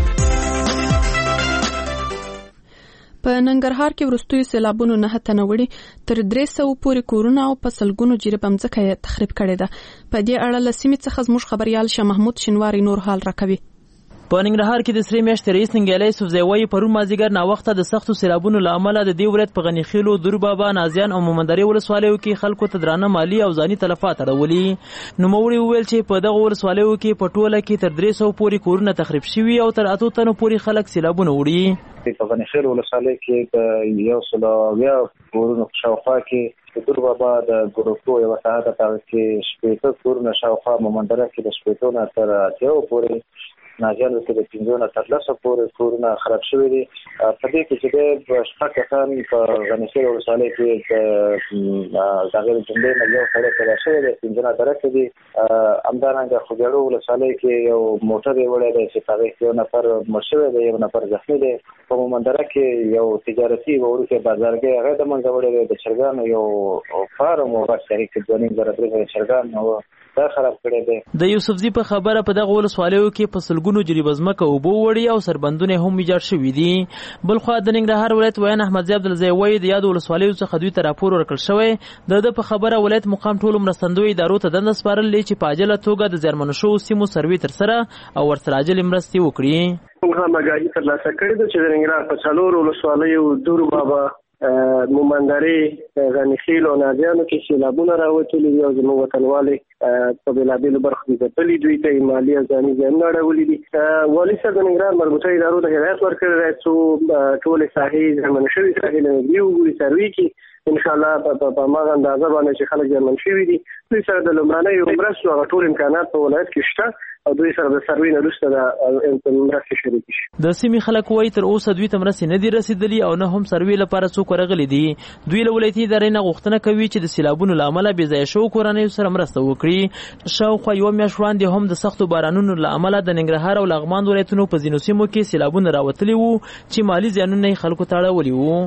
په ننګرهار کې وروستیو سیلابونو 9 تنه وړي تر 300 پورې کورونه او په سلګونو جریب مځکه یې تخریب کړې ده. په دې اړه له سیمې څخه زموږ خبريال شاه محمود شینواری نور حال راکوي. په ننګرهار کې د سری میاشتې رئیس ننګیالی یوسفزی وایي پرون مازدیګر ناوخته د سختو سیلابونو له امله د دې ولایت په غنیخیلو، دوربابا، نازیان او مومندرې ولسوالیو کې خلکو ته درانه مالي او ځاني تلفات اړولي. نوموړي وویل چې په دغه ولسوالیو کې په ټوله کې تر 300 پورې کورونه تخریب شوي او تر 8 تنو پورې خلک سیلابونه وړي. په غنیخیل ولسوالۍ کې د 100 کورونو شاوخوا کې د دوربابا د ګروپو یو ساحه ته کې 80 کورونه شاوخوا، مومندره کې د 80 نه تر 80 پورې، ناجیان کې د 15 نه تر 10 پورې کورونه خراب شوي دي. په دې کې چې د شپږ کسان په غنیخیل ولسوالۍ کې د غیر جملې نه یو سړی پیدا شوی دی، 15 درکه دي. همدارنګه خوږیاړو ولسوالۍ کې یو موټر یې وړی دی چې هغې کې یو نفر مړ شوی دی، یو نفر زخمي دی. په مومندره کې یو تجارتي وړوکی بازارګۍ هغه د منځه وړی دی. د چرګانو یو فارم و بس هغې کې 2.5 چرګان دا خراب کړی دی. د یوسفزي په خبره په دغه ولسوالیو کې په سلګونو جریب ځمکه اوبه وړي او سربندونه هم ویجاړ شوي دي. بلخوا د ننګرهار ولایت ویان احمدزی عبدالزی وایي د یادو ولسوالیو څخه دوی ته راپور ورکړل شوی. د په خبره ولایت مقام ټولو مرستندویو ادارو ته دنده سپارلې چې په عاجله توګه د زیانمنو شوو سیمو سروې ترسره او ورسره عاجلې مرستې وکړي. موږ هم آګاهي ترلاسه کړې ده چې د ننګرهار په 4 ولسوالیو دوربابا، مومندرې، غنیخیل او نازیانو کې سیلابونه راوتلي دي او زموږ وطنوالې په بېلابېلو برخو کې ځپلي، دوی ته مالي او ځاني زیانونه اړولي دي. والي صاحب د ننګرهار مربوطه ادارو ته هدایت ورکړی دی څو ټولې ساحې زیانمنې شوې ساحې له نږدې وګوري، سروې کې انشاءالله په هماغه اندازه باندې چې خلک زیانمن شوي دي دوی سره د لومړنیو مرستو هغه ټول امکانات په ولایت کې شته او دوی سره د سروې نه وروسته د مرستې شریکې شي. د سیمې خلک وایي تر اوسه دوی ته مرستې نه دي رسېدلي او نه هم سروې لپاره څوک ورغلي دي. دوی له ولایتي ادارې نه غوښتنه کوي چې د سیلابونو له امله بې ځایه شوو کورنیو سره مرسته وکړي. شاوخوا یوه میاشت وړاندې هم د سختو بارانونو له امله د ننګرهار او لغمان ولایتونو په ځینو سیمو کې سیلابونه راوتلي وو چې مالي زیانونه یې خلکو ته اړولي وو.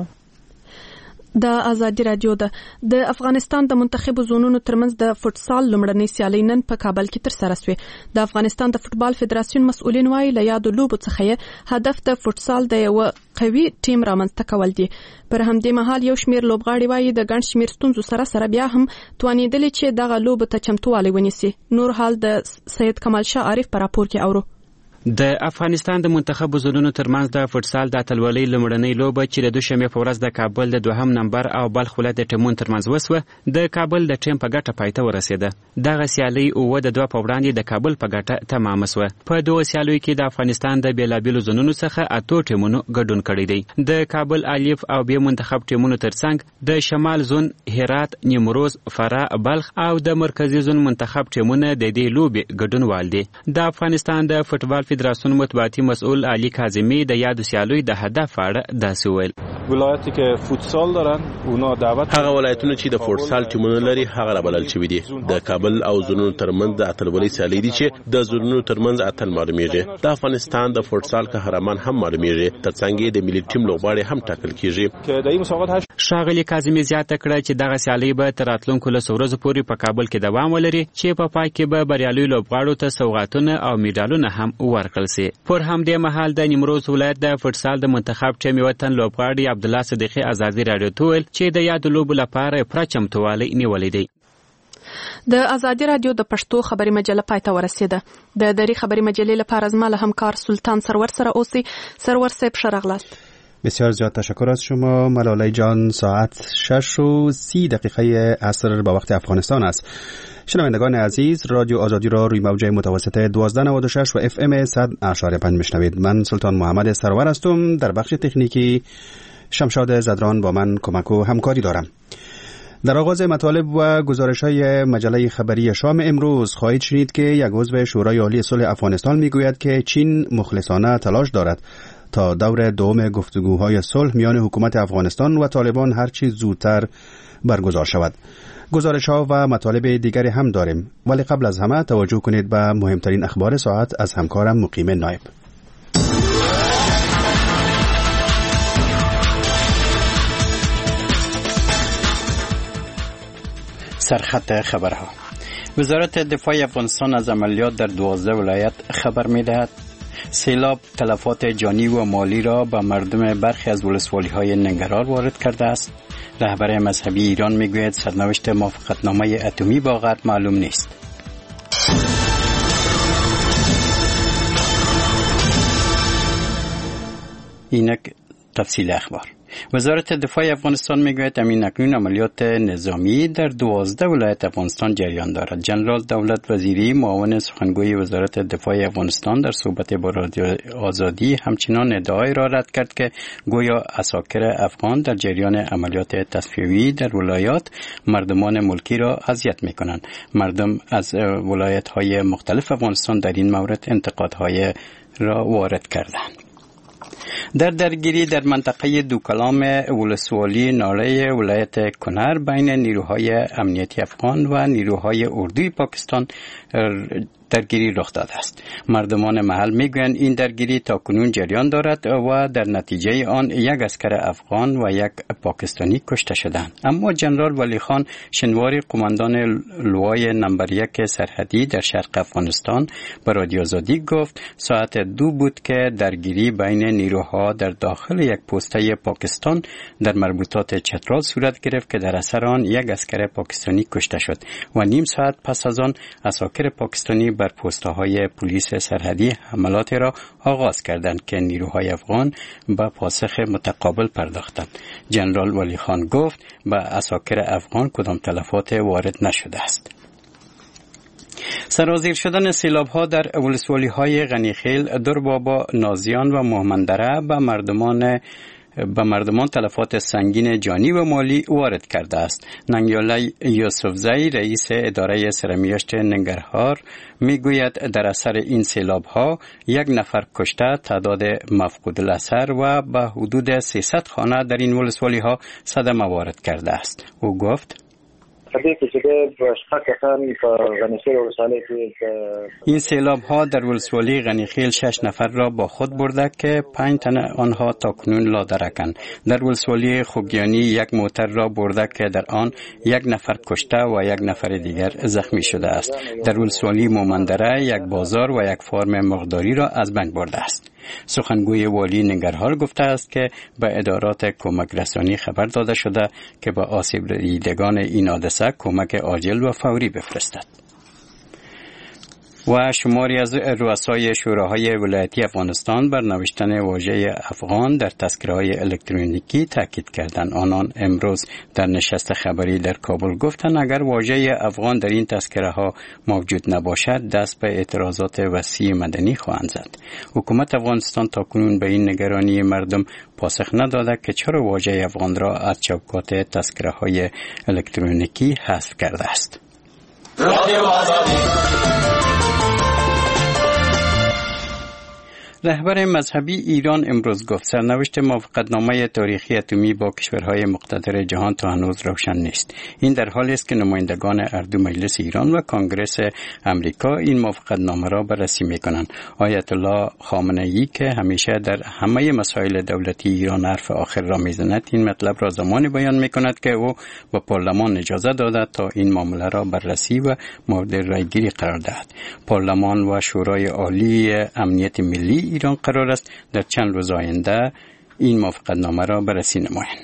د ازادي رادیو د افغانستان د منتخبو زونونو ترمنځ د فوټسال لومړنۍ سیالۍ نن په کابل کې ترسره شوې. د افغانستان د فوټبال فدراسیون مسؤلین وایي له یادو لوبو څخه هدف د فوټسال د یو قوي ټیم رامنځته کول دي. پر همدې مهال یو شمېر لوبغاړي وایي د ګڼ شمېر ستونزو سره بیا هم توانېدلي چې دغه لوبو ته چمتووالی ونیسي. نور حال د سید کمال شاه عارف په راپور کې اورو. د افغانستان د منتخب زونونو ترمنځ د فوتسال د اتلولۍ لومړنۍ لوبه چې د دوشنبه په ورځ د کابل د 2 نمبر او بلخ ولایت د ټیمونو ترمنځ وسوه د کابل د ټیم په ګټه پای ته ورسېده. دغه سیالي 2 په وړاندې د کابل په ګټه تمام شوه. په دوه سیالیو کې د افغانستان د بیلابیلو زونونو څخه 8 ټیمونو ګډون کړی دی. د کابل الف او بی منتخب ټیمونو ترڅنګ د شمال زون هرات، نیمروز، فراه، بلخ او د مرکزی زون منتخب ټیمونه د دې لوبې ګډونوال دي. د افغانستان د فوتبال فدراسیون مطبوعاتي مسئول علی کاظمی د یاد سیالیو د هدف اړه داسې ویل: ولایتی که فوتسال دارن اونا دعوت هغه ولایتونه چې د فوتسال ټیمونه لري هغه رابلل شوي دي. د کابل او زونونو ترمنځ د اتلولۍ سیالي دي چې د زونونو ترمنځ اتل معلومیږي. د افغانستان د فوتسال قهرمان هم معلومیږي، ترڅنګ د ملي ټیم لوبغاړي هم ټاکل کیږي. که د مسابقات ښاغلي کاظمی زیاته کړه چې دغه سیالي به تر راتلونکو 2 ورځې پورې په کابل کې دوام ولري چې په پای کې به بریالي لوبغاړو ته سوغاتونه او میډالونه هم ورکړل شي. پر همدې مهال د نیمروز ولایت د فوتسال د منتخب ټیم وطن لوبغاړي عبدالله صدیقی آزادی رادیو ته ویل چې د یاد لوبو لپاره پوره چمتووالی نیولی دی. د ازادي رادیو د پښتو خبري مجله پای ته ورسېده. د دری خبري مجلې لپاره زما له همکار سلطان سرور سره اوسئ. سرور صاحب ښه راغلاست. بسیار زیاد تشکر از شما ملاله جان. ساعت 6:30 عصر به وقت افغانستان است. شنوندگان عزیز، رادیو آزادی را روی موج متوسط 1296 و FM 100.5 میشنوید. من سلطان محمد سرور هستم. در بخش تکنیکی شمشاد زدران با من کمک و همکاری دارم. در آغاز مطالب و گزارش‌های مجله خبری شام امروز خواهید شنید که یک عضو شورای عالی صلح افغانستان میگوید که چین مخلصانه تلاش دارد تا دور دوم گفتگوهای صلح میان حکومت افغانستان و طالبان هر چه زودتر برگزار شود. گزارش‌ها و مطالب دیگری هم داریم، ولی قبل از همه توجه کنید به مهمترین اخبار ساعت از همکارم مقیم نایب. سرخط خبرها: وزارت دفاع افغانستان از عملیات در 12 ولایت خبر می‌دهد. سیلاب تلفات جانی و مالی را به مردم برخی از ولسوالی‌های ننگرهار وارد کرده است. رهبر مذهبی ایران میگوید سرنوشت موافقتنامه اتمی با غرب معلوم نیست. اینک تفصیل اخبار. وزارت دفاع افغانستان میگوید اکنون عملیات نظامی در 12 ولایت افغانستان جریان دارد. جنرال دولت وزیری معاون سخنگوی وزارت دفاع افغانستان در صحبت با رادیو آزادی همچنان ادعای را رد کرد که گویا عساکر افغان در جریان عملیات تصفیه‌ای در ولایات مردمان ملکی را اذیت میکنند. مردم از ولایت‌های مختلف افغانستان در این مورد انتقادهای را وارد کردند. درگیری در منطقه دوکلام ولسوالی ناله ولایت کنر بین نیروهای امنیتی افغان و نیروهای اردوی پاکستان درگیری رخ داده است. مردمان محل میگویند این درگیری تاکنون جریان دارد و در نتیجه آن یک عسکر افغان و یک پاکستانی کشته شدند. اما جنرال ولی خان شنواری قماندان لوای نمبر 1 سرحدی در شرق افغانستان به رادیو آزادی گفت ساعت 2 بود که درگیری بین نیروها در داخل یک پسته پاکستان در مربوطات چترال صورت گرفت که در اثر آن یک عسکر پاکستانی کشته شد و نیم ساعت پس از آن عساکر پاکستانی بر پست‌های پلیس سرحدی حملاتی را آغاز کردند که نیروهای افغان به پاسخ متقابل پرداختند. جنرال ولی خان گفت به عساکر افغان کدام تلفات وارد نشده است. سرازیر شدن سیلاب‌ها در ولسوالی‌های غنیخیل، دربابا، نازیان و مهمندره به مردمان تلفات سنگین جانی و مالی وارد کرده است. ننگیاله یوسفزئی رئیس اداره سرمیاشت ننگرهار میگوید در اثر این سیلاب‌ها 1 نفر کشته، تعداد مفقود الاثر و به حدود 300 خانه در این ولسوالی‌ها صدمه وارد کرده است. او گفت این سیلاب ها در ولسوالی غنیخیل 6 نفر را با خود برده که 5 تن آنها تاکنون لادرکند. در ولسوالی خوگیانی 1 موتر را برده که در آن 1 نفر کشته و 1 نفر دیگر زخمی شده است. در ولسوالی مومندره 1 بازار و 1 فارم مرغداری را از بین برده است. سخنگوی والی ننگرهار گفته است که به ادارات کمک رسانی خبر داده شده که به آسیب دیدگان این حادثه کمک عاجل و فوری بفرستد. و شماری از رؤسای شوراهای ولایتی افغانستان بر نوشتن واژه افغان در تذکره‌های الکترونیکی تاکید کردند. آنان امروز در نشست خبری در کابل گفتند اگر واژه افغان در این تذکره‌ها موجود نباشد دست به اعتراضات وسیع مدنی خواهند زد. حکومت افغانستان تاکنون به این نگرانی مردم پاسخ نداده که چرا واژه افغان را از چوکات تذکره‌های الکترونیکی حذف کرده است. رهبر مذهبی ایران امروز گفت سرنوشت موافقتنامه تاریخی اتمی با کشورهای مقتدر جهان تا هنوز روشن نیست. این در حالی است که نمایندگان اردو مجلس ایران و کنگره امریکا این موافقتنامه را بررسی می‌کنند. آیت الله خامنه‌ای که همیشه در همه مسائل دولتی ایران حرف آخر را می‌زند این مطلب را زمانی بیان می‌کند که او به پارلمان اجازه داده تا این معامله را بررسی و مورد رایگیری قرار دهد. پارلمان و شورای عالی امنیت ملی ایران قرار است در چند روز آینده این موافقتنامه را بررسی نمایند.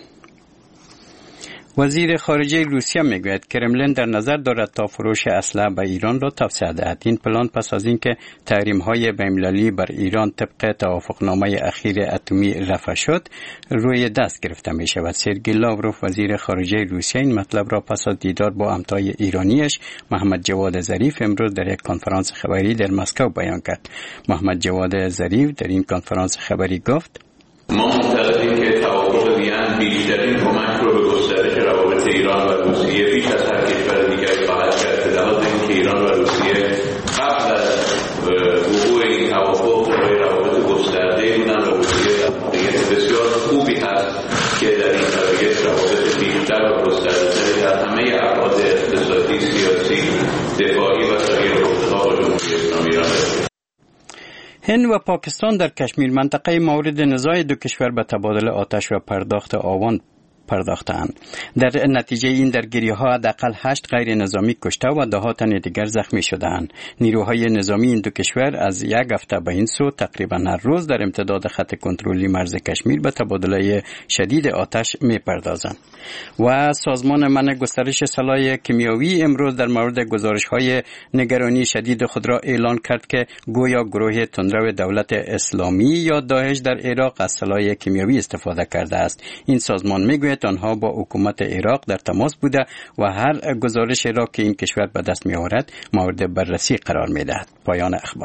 وزیر خارجه روسیه میگوید کرملین در نظر دارد تا فروش اسلحه به ایران را توسعه دهد. این پلان پس از اینکه تحریم‌های بین‌المللی بر ایران طبق توافقنامه اخیر اتمی رفع شد روی دست گرفته می شود. سرگئی لاوروف وزیر خارجه روسیه این مطلب را پس از دیدار با همتای ایرانیش محمد جواد ظریف امروز در یک کنفرانس خبری در مسکو بیان کرد. محمد جواد ظریف در این کنفرانس خبری گفت ما معتقدیم که توافق وین بیشترین کمک رو به گسترش روابط ایران و روسیه بیش از هر کشور دیگری خواهد کرد. به لحاظ اینکه ایران و روسیه قبل از وقوع این توافق برای روابط گسترده بودن و روسیه در موقعیت بسیار خوبی هست که در این شرایط روابط بیشتر و گسترده‌تری در همه ابعاد اقتصادی، سیاسی، دفاعی و سایر رابطه‌ها با جمهوری اسلامی ایران دارد. هند و پاکستان در کشمیر منطقه مورد نزاع دو کشور به تبادل آتش و پرداخت آوان پرداختند. در نتیجه این درگیری‌ها حداقل 8 غیر نظامی کشته و 10 تن دیگر زخمی شدند. نیروهای نظامی این دو کشور از یک هفته به این سو تقریبا هر روز در امتداد خط کنترلی مرز کشمیر به تبادله شدید آتش می‌پردازند. و سازمان منع گسترش سلاح کیمیایی امروز در مورد گزارش‌های نگرانی شدید خود را اعلان کرد که گویا گروه تندرو دولت اسلامی یا داعش در عراق از سلاح کیمیایی استفاده کرده است. این سازمان میگوید آنها با حکومت عراق در تماس بوده و هر گزارش را که این کشور به دست می‌آورد مورد بررسی قرار می‌دهد. پایان اخبار.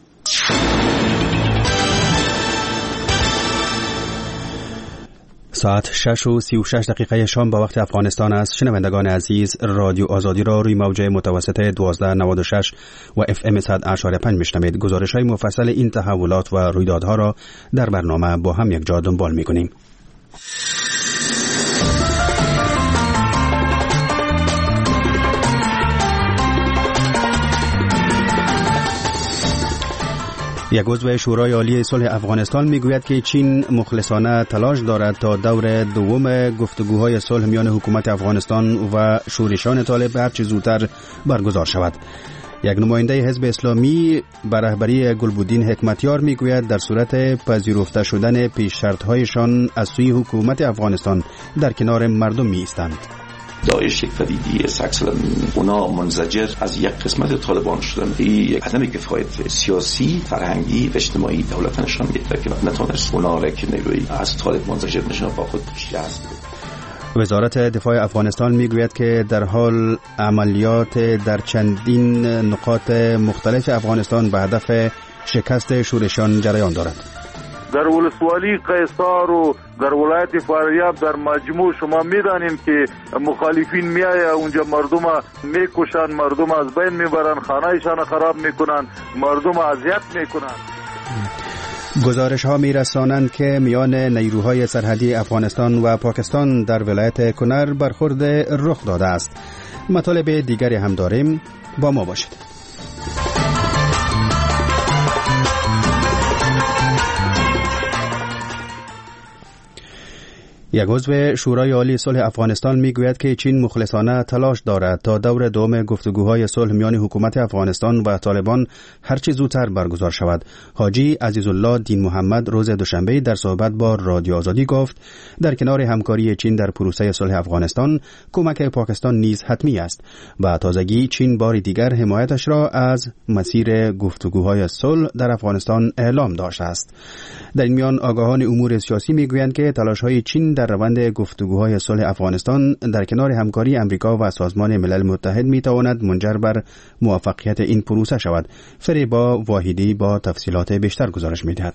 ساعت 6:36 شام با وقت افغانستان است. شنوندگان عزیز، رادیو آزادی را روی موج متوسط 1296 و FM 100.5 میشنوید. گزارش‌های مفصل این تحولات و رویدادها را در برنامه با هم یک جا دنبال می‌کنیم. یک عضو شورای عالی صلح افغانستان میگوید که چین مخلصانه تلاش دارد تا دور دوم گفتگوهای صلح میان حکومت افغانستان و شورشان طالب هرچه زودتر برگزار شود. یک نماینده حزب اسلامی به رهبری گلبودین حکمتیار میگوید در صورت پذیرفته شدن پیش شرط‌هایشان از سوی حکومت افغانستان در کنار مردم می‌ایستند. داعش یک پدیده است، اونا منزجر از یک قسمت طالبان شدن. این عدم کفایت سیاسی، فرهنگی و اجتماعی دولت نشان میده که نتونست اونا را که نیروی از طالب منزجر نشان با خود جذب. وزارت دفاع افغانستان میگوید که در حال عملیات در چندین نقاط مختلف افغانستان به هدف شکست شورشان جریان دارد. در ولسوالی قیصار و در ولایت فاریاب در مجموع شما میدانیم که مخالفین میآیه اونجا مردم میکشن، مردم از بین میبرن، خانهایشان خراب میکنن، مردم اذیت میکنن. گزارش ها میرسانند که میان نیروهای سرحدی افغانستان و پاکستان در ولایت کنر برخورد رخ داده است. مطالب دیگری هم داریم، با ما باشید. یک عضو شورای عالی صلح افغانستان میگوید که چین مخلصانه تلاش دارد تا دور دوم گفتگوهای صلح میان حکومت افغانستان و طالبان هرچه زودتر برگزار شود. حاجی عزیزالله دین محمد روز دوشنبه در صحبت با رادیو آزادی گفت در کنار همکاری چین در پروسه صلح افغانستان، کمک پاکستان نیز حتمی است و تازگی چین بار دیگر حمایتش را از مسیر گفتگوهای صلح در افغانستان اعلام داشته است. در این میان آگاهان امور سیاسی میگویند که تلاش‌های چین در روند گفتگوهای صلح افغانستان در کنار همکاری امریکا و سازمان ملل متحد میتواند منجر بر موفقیت این پروسه شود. فریبا واحدی با تفصیلات بیشتر گزارش می‌دهد.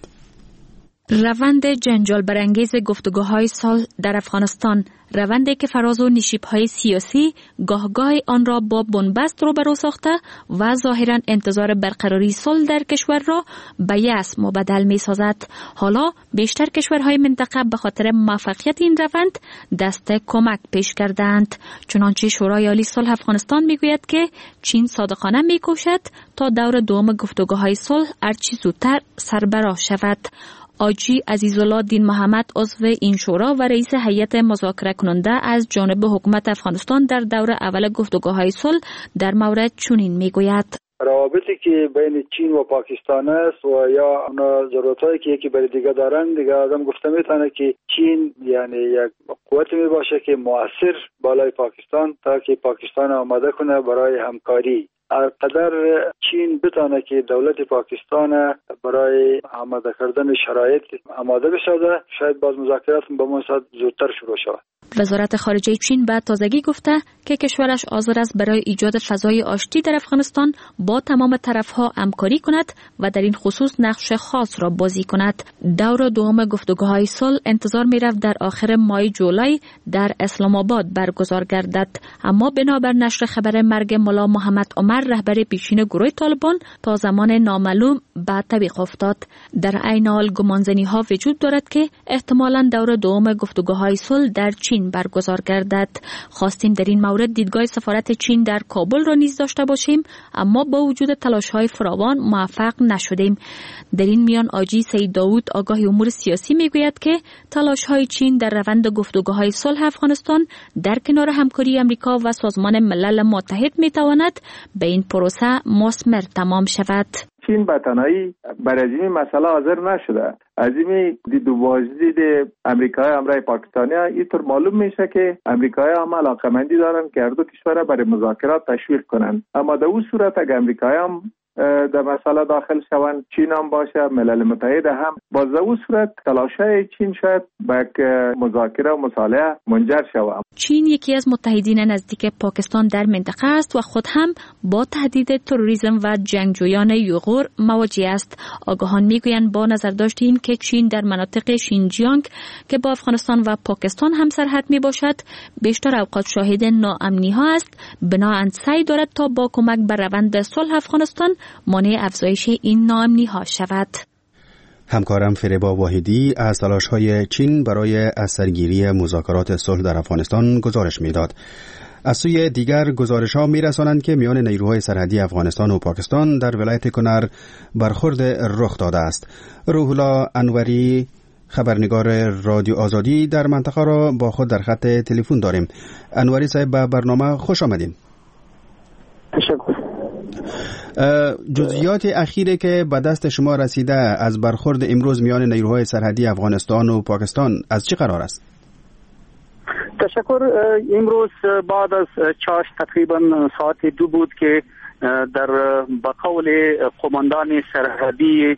روند جنجال برانگیز گفتگوهای صلح در افغانستان، روندی که فراز و نشیب‌های سیاسی گاه آن را با بنبست روبرو ساخته و ظاهراً انتظار برقراری صلح در کشور را به یأس مبدل می‌سازد. حالا بیشتر کشورهای منطقه به خاطر موفقیت این روند دست کمک پیش کردند. چنانچه شورای عالی صلح افغانستان میگوید که چین صادقانه می‌کوشد تا دور دوم گفتگوهای صلح هرچه زودتر سربراه شود. حاجی عزیزالله دین محمد عضو این شورا و رئیس هیئت مذاکره کننده از جانب حکومت افغانستان در دور اول گفتگوهای صلح در مورد چنین میگوید: روابطی که بین چین و پاکستان است و یا اون ضرورتایی که یکی برای دیگه دارن، دیگه آدم گفته میتونه که چین یعنی یک قوت می باشه که مؤثر بالای پاکستان تا که پاکستان آماده کنه برای همکاری. قدر چین بتونه که دولت پاکستان برای آماده کردن شرایط آماده بشه، شاید باز مذاکرات به مصد زودتر شروع شود. وزارت خارجه چین بعد تازگی گفته که کشورش حاضر است برای ایجاد فضای آشتی در افغانستان با تمام طرفها همکاری کند و در این خصوص نقش خاص را بازی کند. دور دوم گفتگوهای صلح انتظار می‌رفت در آخر ماه جولای در اسلام آباد برگزار گردد، اما بنابر نشر خبر مرگ ملا محمد عمر رهبر پیشین گروه طالبان تا زمان نامعلوم به تعویق افتاد. در عین حال گمانزنی‌ها وجود دارد که احتمالاً دور دوم گفتگوهای صلح در چین برگزار گردد. خواستیم در این مورد دیدگاه سفارت چین در کابل را نیز داشته باشیم، اما با وجود تلاش‌های فراوان موفق نشدیم. در این میان حاجی سید داوود آگاه امور سیاسی میگوید که تلاش‌های چین در روند گفتگوهای صلح افغانستان در کنار همکاری امریکا و سازمان ملل متحد میتواند به این پروسه مثمر تمام شود. چین به تنهایی برای این مسئله حاضر نشده. از این دو واجد امریکایی همراه پاکستانی اینطور معلوم میشه که امریکایی هم علاقمندی دارن که هر دو کشور برای مذاکرات تشویق کنن، اما در اون صورت اگر امریکایی هم در مسئله داخل شوند، چین هم باشه، ملل متحد هم، باز در اون صورت تلاش‌های چین شاید به مذاکره و مصالحه منجر شود. چین یکی از متحدین نزدیک پاکستان در منطقه است و خود هم با تهدید تروریسم و جنگجویان یوغور مواجه است. آگاهان میگویند با نظر داشتیم که چین در مناطق شینجیانگ که با افغانستان و پاکستان هم سرحد می باشد بیشتر اوقات شاهد ناامنی ها است، بنابراین سعی دارد تا با کمک به روند صلح افغانستان مانع افزایش این ناامنی ها شود. همکارم فریبا واحدی از تلاش‌های چین برای اثرگیری مذاکرات صلح در افغانستان گزارش می‌داد. از سوی دیگر گزارش‌ها می‌رسانند که میان نیروهای سرحدی افغانستان و پاکستان در ولایت کنر برخورد رخ داده است. روح الله انوری خبرنگار رادیو آزادی در منطقه را با خود در خط تلفن داریم. انوری صاحب به برنامه خوش آمدین. تشکر. جزئیات اخیری که به دست شما رسیده از برخورد امروز میان نیروهای سرحدی افغانستان و پاکستان از چه قرار است؟ تشکر. امروز بعد از چاش تقریبا ساعت 2 بود که در بقول قماندان سرحدی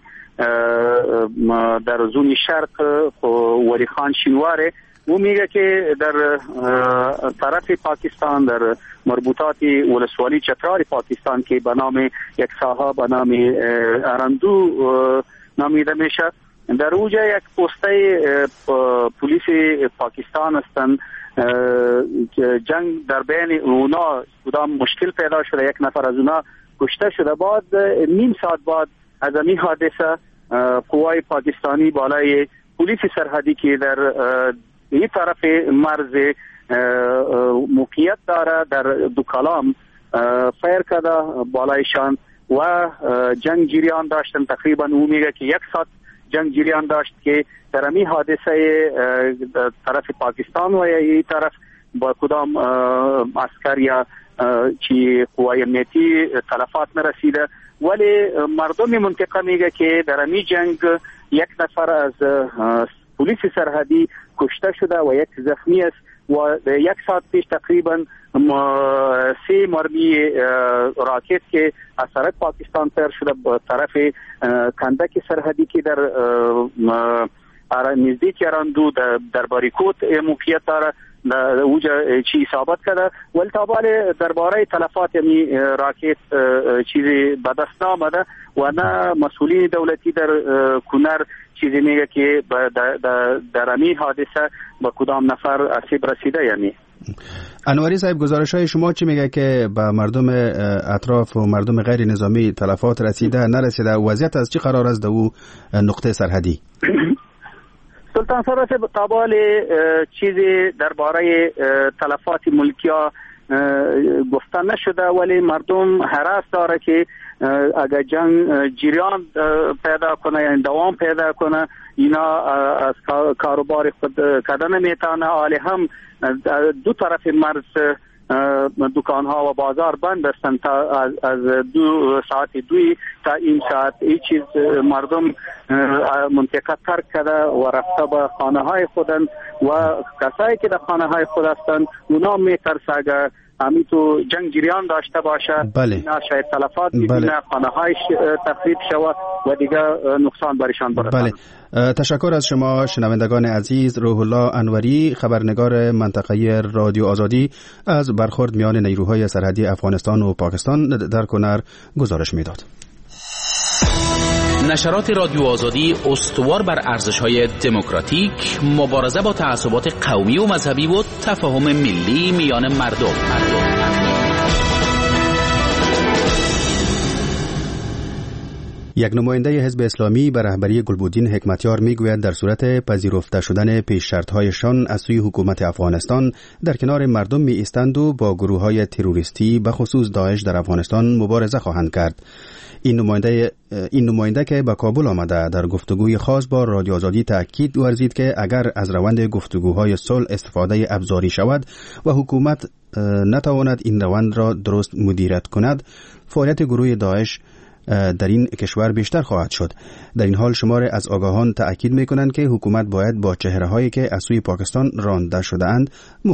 در زون شرق ولی خان شینواره او میگه که در طرف پاکستان در مربوطات ولسوالی چترال پاکستان که به نام یک ساحه به نام ارندو نامیده میشه، در اوجا یک پسته پلیس پاکستان هستند. جنگ در بین اونا کدام مشکل پیدا شده، یک نفر از اونا کشته شده. بعد نیم ساعت بعد از این حادثه قوای پاکستانی بالای پلیس سرحدی که در این طرف مرز موقعیت داره در دو کلام فایر کرده بالایشان و جنگ جریان داشتن. تقریبا او میگه که 1 ساعت جنگ جریان داشت که در این حادثه طرف پاکستان و این طرف با کدام عسکر یا چی قوای امنیتی تلفات نرسیده، ولی مردم منطقه میگه که در این جنگ یک نفر از پلیس سرحدی کشته شده و یک زخمی است و یک ساعت پیش تقریبا 3 مرمی راکت که از طرف پاکستان تر شده به طرف کندک سرحدی که در نزدیک اراندو در باریکوت موقعیت داره اوجا چی ثابت کرده، ولی تابعه درباره تلفات یعنی راکت چیزی به دست نامده و نه مسئولین دولتی در کنر چیزی میگه که در این حادثه با کدام نفر آسیب رسیده. یعنی انوری صاحب، گزارش های شما چی میگه که به مردم اطراف و مردم غیر نظامی تلفات رسیده نرسیده؟ وضعیت از چی قرار است در او نقطه سرحدی؟ سلطان صاحب طبعا چیزی درباره تلفات ملکیا گفته نشده، ولی مردم حراس داره که اگر جنگ جریان پیدا کنه یا دوام پیدا کنه اینا از کاروبار خود کردن میتونه، حالی هم دو طرف مرز دکان ها و بازار بند هستند تا از 2 ساعت تا این ساعت هیچ چیز مردم منطقه ترک کرده و رفته به خانه های خودند و کسایی که در خانه های خود هستند اونا میترسه اگر همین تو جنگ جریان داشته باشه اینا شاید تلفات ببینه، خانه هایش تخریب شود و دیگه نقصان برشان برسند. بله، تشکر از شما شنوندگان عزیز. روح الله انوری، خبرنگار منطقه رادیو آزادی، از برخورد میان نیروهای سرحدی افغانستان و پاکستان در کنر گزارش میداد. نشرات رادیو آزادی استوار بر ارزش‌های دموکراتیک، مبارزه با تعصبات قومی و مذهبی و تفاهم ملی میان مردم. یک نماینده حزب اسلامی به رهبری گلبودین حکمتیار میگوید در صورت پذیرفته شدن پیش شرط‌هایشان از سوی حکومت افغانستان در کنار مردم می ایستند و با گروه‌های تروریستی به خصوص داعش در افغانستان مبارزه خواهند کرد. این نماینده که به کابل آمده در گفتگوی خاص با رادیو آزادی تاکید ورزید که اگر از روند گفتگوهای صلح استفاده ابزاری شود و حکومت نتواند این روند را درست مدیریت کند، فعالیت گروه داعش در این کشور بیشتر خواهد شد. در این حال شمار از آگاهان تأکید می‌کنند که حکومت باید با چهره‌هایی که از سوی پاکستان رانده شده‌اند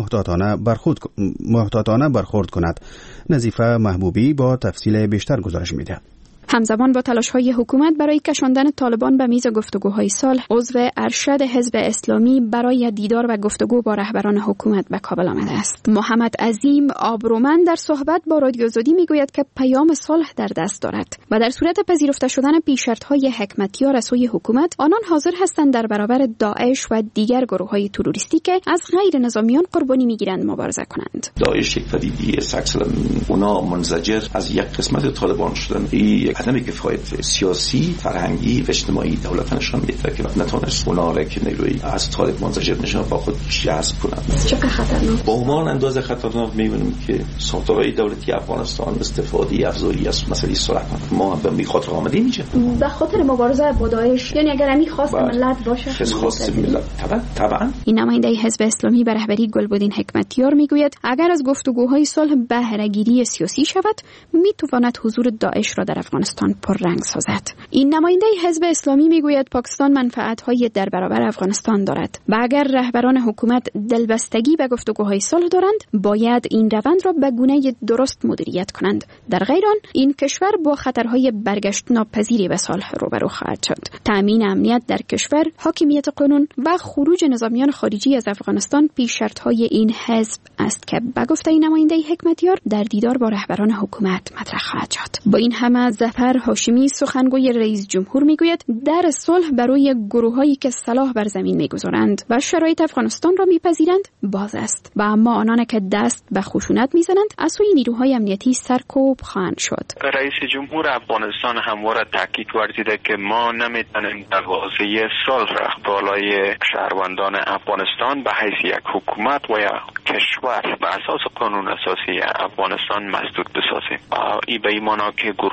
محتاطانه برخورد کند. نظیفه محبوبی با تفصیل بیشتر گزارش می‌دهد. همزمان با تلاش‌های حکومت برای کشاندن طالبان به میز گفتگوهای صلح، عضو ارشد حزب اسلامی برای دیدار و گفتگو با رهبران حکومت به کابل آمده است. محمد عظیم آبرومند در صحبت با رادیو آزادی میگوید که پیام صلح در دست دارد و در صورت پذیرفته شدن پیش‌شرط‌های حکمتیار از سوی حکومت، آنان حاضر هستند در برابر داعش و دیگر گروه‌های تروریستی که از غیر نظامیان قربانی میگیرند مبارزه کنند. داعش یک پدیده ساکسل، اونا منزجر از یک قسمت طالبان شدن. عدم کفایت سیاسی، فرهنگی و اجتماعی دولتشان میده که نتونست اونا را که نیروی از طالب منزجر نشون با خود جذب کنند. چقدر خطرناک؟ با عنوان اندازه خطرناک میبینیم که ساختارهای دولتی افغانستان استفاده افزاری از مسئله صلح ما به میخاطر آمده میشه. به خاطر مبارزه با داعش، یعنی اگر امی خواست ملت باشه. خواست ملت طبعا. این نماینده حزب اسلامی به رهبری گلبودین حکمتیار میگوید اگر از گفتگوهای صلح بهره‌گیری سیاسی شود، میتواند حضور داعش را در افغانستان پررنگ سازد. این نماینده حزب اسلامی میگوید پاکستان منفعت‌های در برابر افغانستان دارد و اگر رهبران حکومت دلبستگی به گفتگوهای صلح دارند، باید این روند را به گونه درست مدیریت کنند. در غیر آن این کشور با خطرهای برگشت ناپذیری به صلح روبرو خواهد شد. تامین امنیت در کشور، حاکمیت قانون و خروج نظامیان خارجی از افغانستان پیش شرط‌های این حزب است که به گفته این نماینده حکمتیار در دیدار با رهبران حکومت مطرح خواهد شد. با این همه ظفر هاشمی سخنگوی رئیس جمهور میگوید در صلح برای گروهایی که سلاح بر زمین میگذارند و شرایط افغانستان را میپذیرند باز است و اما آنان که دست به خشونت میزنند از سوی نیروهای امنیتی سرکوب خواهند شد. رئیس جمهور افغانستان همواره تاکید ورزیده که ما نمیتونیم دروازه صلح را بالای شهروندان افغانستان به حیث یک حکومت و یا کشور به اساس قانون اساسی افغانستان مسدود بسازیم. این به این معنا که گروه‌هایی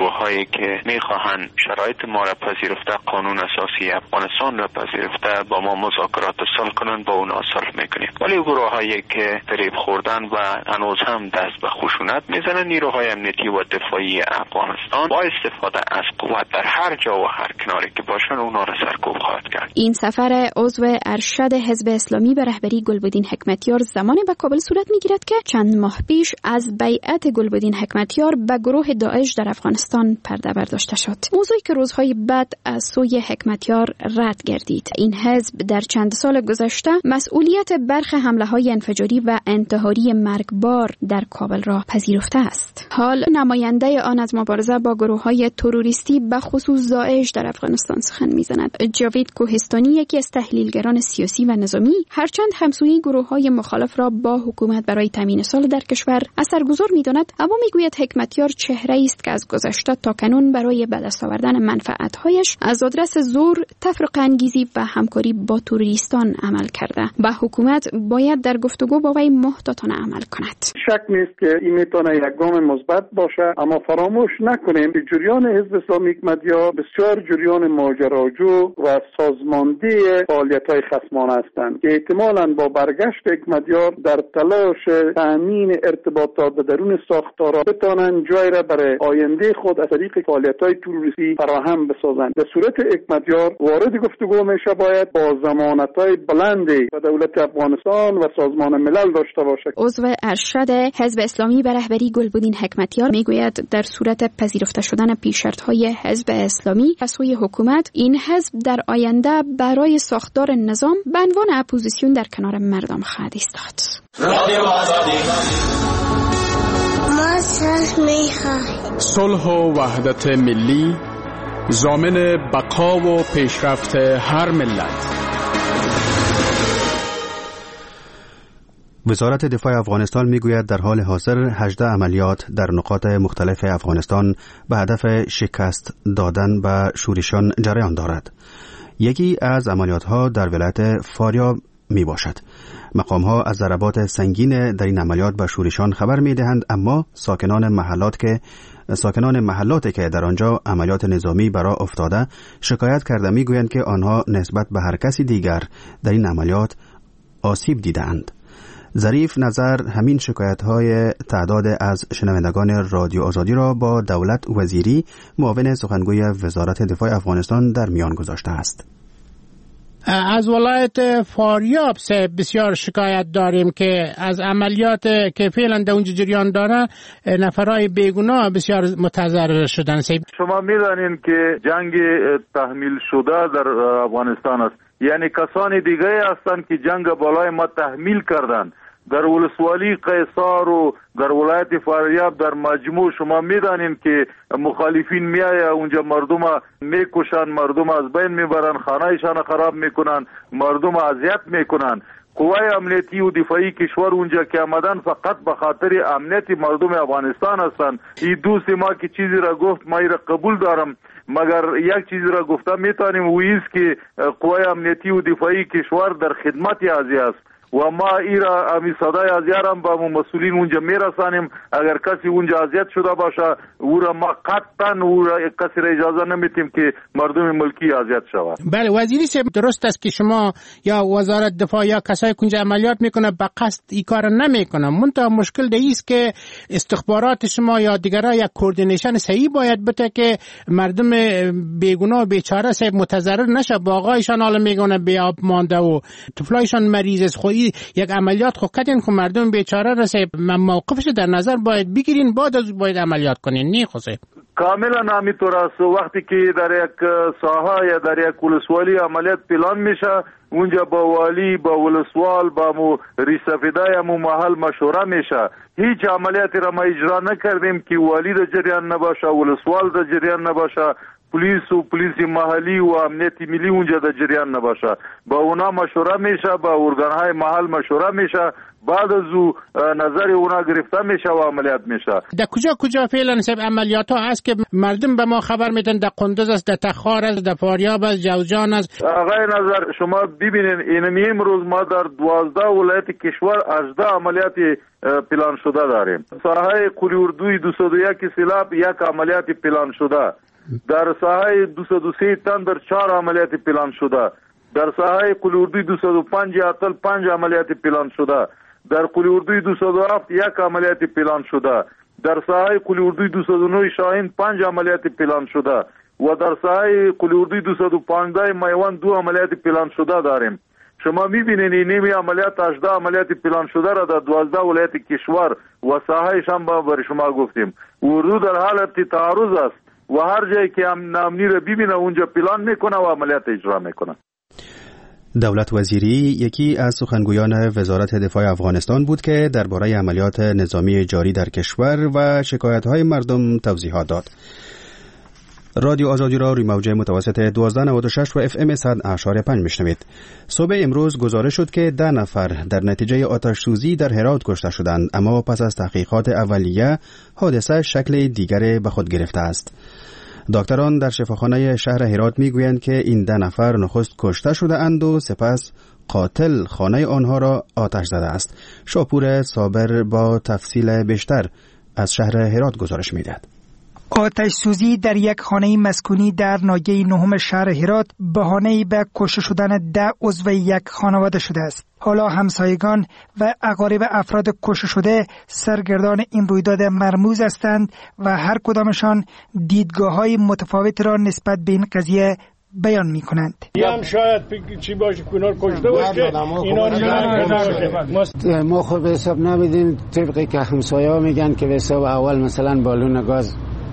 که میخواهند شرایط ما را پذیرفته، قانون اساسی افغانستان را پذیرفته با ما مذاکرات صلح کنند، با اونا صلح میکنیم. ولی گروه هایی که فریب خوردن و هنوز هم دست به خشونت میزنن، نیروهای امنیتی و دفاعی افغانستان با استفاده از قوت در هر جا و هر کناری که باشن اونا را سرکوب خواهد کرد. این سفر عضو ارشد حزب اسلامی به رهبری گلبدین حکمتیار زمانی به کابل صورت میگیرد که چند ماه پیش از بیعت گلبدین حکمتیار به گروه داعش در افغانستان پرده برداشته شد. موضوعی که روزهای بعد از سوی حکمتیار رد گردید. این حزب در چند سال گذشته مسئولیت برخی حمله‌های انفجاری و انتحاری مرگبار در کابل را پذیرفته است. حال نماینده آن از مبارزه با گروه‌های تروریستی به خصوص داعش در افغانستان سخن می‌زند. جاوید کوهستانی، یکی از تحلیلگران سیاسی و نظامی، هرچند همسویی گروه‌های مخالف را با حکومت برای تامین صلح در کشور اثرگذار می‌داند، اما می‌گوید حکمتیار چهره‌ای است که از گذشته تا کنون برای به دست آوردن منفعت‌هایش از آدرس زور، تفرقه انگیزی و همکاری با تروریستان عمل کرده. با حکومت باید در گفتگو با وی محتاطانه عمل کند. شک نیست که این میتونه یک گام مثبت باشه، اما فراموش نکنیم که جریان حزب اسلامی حکمتیار بسیار جریان ماجراجو و سازماندهی فعالیت‌های خصمانه هستند که احتمالاً با برگشت حکمتیار در تلاش تامین ارتباطات به درون ساختارها بتوانند جای را برای آینده خود از طریق فعالیت‌های تروریستی فراهم بسازند. در صورت حکمتیار وارد گفتگو میشه باید با ضمانت‌های بلندی و دولت افغانستان و سازمان ملل داشته باشد. عضو ارشد حزب اسلامی به رهبری گلبدین حکمتیار میگوید در صورت پذیرفته شدن پیشرفت‌های حزب اسلامی از سوی حکومت، این حزب در آینده برای ساختار نظام به عنوان اپوزیسیون در کنار مردم خواهد ایستاد. ما صلح می‌خواهیم. صلح و وحدت ملی ضامن بقا و پیشرفت هر ملت. وزارت دفاع افغانستان میگوید در حال حاضر 18 عملیات در نقاط مختلف افغانستان به هدف شکست دادن به شورشیان جریان دارد. یکی از عملیات‌ها در ولایت فاریاب می باشد. مقام‌ها از ضربات سنگین در این عملیات به شورشیان خبر می‌دهند، اما ساکنان محلاتی که در آنجا عملیات نظامی برا افتاده شکایت کرده میگویند که آنها نسبت به هر کسی دیگر در این عملیات آسیب دیدند. ظریف نظر همین شکایت‌های تعداد از شنوندگان رادیو آزادی را با دولت وزیری معاون سخنگوی وزارت دفاع افغانستان در میان گذاشته است. از ولایت فاریاب بسیار شکایت داریم که از عملیات که فعلا در اونجا جریان داره نفرای بیگناه بسیار متضرر شدن. شما میدانید که جنگ تحمیل شده در افغانستان است، یعنی کسانی دیگه هستند که جنگ بالای ما تحمیل کردند. در ولسوالی قیصار و در ولایت فاریاب در مجموع شما میدانید که مخالفین میایه اونجا مردم میکشن، مردم از بین میبرن، خانهایشان خراب میکنن، مردم اذیت میکنن. قوای امنیتی و دفاعی کشور اونجا که آمدن فقط به خاطر امنیت مردم افغانستان هستند. این دوست ما که چیزی را گفت ما را قبول دارم، مگر یک چیزی را گفته میتونیم و ایست که قوای امنیتی و دفاعی کشور در خدمت ازی است و ما ایرا امی صدای ازیارم با مسئولین اونجا میرسانیم. اگر کسی اونجا اذیت شده باشه او را ما قطعا او را کسی را اجازه نمیتیم که مردم ملکی اذیت شود. بله وزیری صاحب، درست است که شما یا وزارت دفاع یا کسایی که اونجا عملیات میکنه به قصد این کار نمیکنه، منتها مشکل ده است که استخبارات شما یا دیگرها یک کوردینیشن صحیح باید بده که مردم بیگناه و بیچاره صاحب متضرر نشه. باغایشان حالا میگونه بی آب مانده و طفلایشان مریض است. خود یک عملیات خود کردین که مردم بیچاره رسه، موقفش در نظر باید بگیرین، بعد از باید عملیات کنین. نه خوزه کاملا همینطور است. وقتی که در یک ساحه یا در یک ولسوالی عملیات پلان میشه اونجا با والی، با ولسوال، با ریسفیدای محل مشوره میشه. هیچ عملیاتی را ما اجرا نکردیم که والی در جریان نباشه، ولسوال در جریان نباشه، پلیس محلی و امنیت ملی اونجا در جریان نباشه. با اونا مشوره میشه، با ارگانهای محل مشوره میشه، بعد از او نظر اونا گرفته میشه و عملیات میشه. در کجا فعلا سب عملیات ها هست که مردم به ما خبر میدن؟ در قندوز است، در تخار است، در فاریاب است، جوزجان است. آقای نظر شما ببینین این امروز ما در 12 ولایت کشور 18 عملیات پلان شده داریم. ساحه قلی اردوی 201 سیلاب یک عملیات پلان شده. در ساحه 203 تندر 4 عملیات پلان شده. در ساحه قلی اردوی 205 اتل 5 عملیات پلان شده. در قلی اردوی 207 یک عملیات پلان شده. در ساحه قلی اردوی 209 شاهین 5 عملیات پلان شده و در ساحه قلی اردوی 215 میوان 2 عملیات پلان شده داریم. شما میبینین این نیمی عملیات 18 عملیات پلان شده را در 12 ولایت کشور و ساحه شام برای شما گفتیم. اردو در حالت تعارض است و هر جایی که امنی را ببینه اونجا پلان میکنه و عملیات اجرا میکنه. دولت وزیری یکی از سخنگویان وزارت دفاع افغانستان بود که درباره عملیات نظامی جاری در کشور و شکایت‌های مردم توضیحات داد. رادیو آزادی را روی موج متوسط 1296 و FM 100.5 میشنوید. صبح امروز گزارش شد که 10 نفر در نتیجه آتش سوزی در هرات کشته شدند، اما پس از تحقیقات اولیه حادثه شکل دیگری به خود گرفته است. دکتران در شفاخانه شهر هرات میگویند که این 10 نفر نخست کشته شده اند و سپس قاتل خانه آنها را آتش زده است. شاپور صابر با تفصیل بیشتر از شهر هرات گزارش میدهد. آتش سوزی در یک خانه مسکونی در ناحیه 9 شهر هرات بهانه‌ای به کشته شدن 10 عضو یک خانواده شده است. حالا همسایگان و اقارب افراد کشته شده سرگردان این رویداد مرموز هستند و هر کدامشان دیدگاه‌های متفاوتی را نسبت به این قضیه بیان می‌کنند. هم شاید چی باشه کنار کشته باشه اینا ما خود به حساب نمیدیم طبقی که همسایه‌ها میگن که به حساب اول مثلا بالون گاز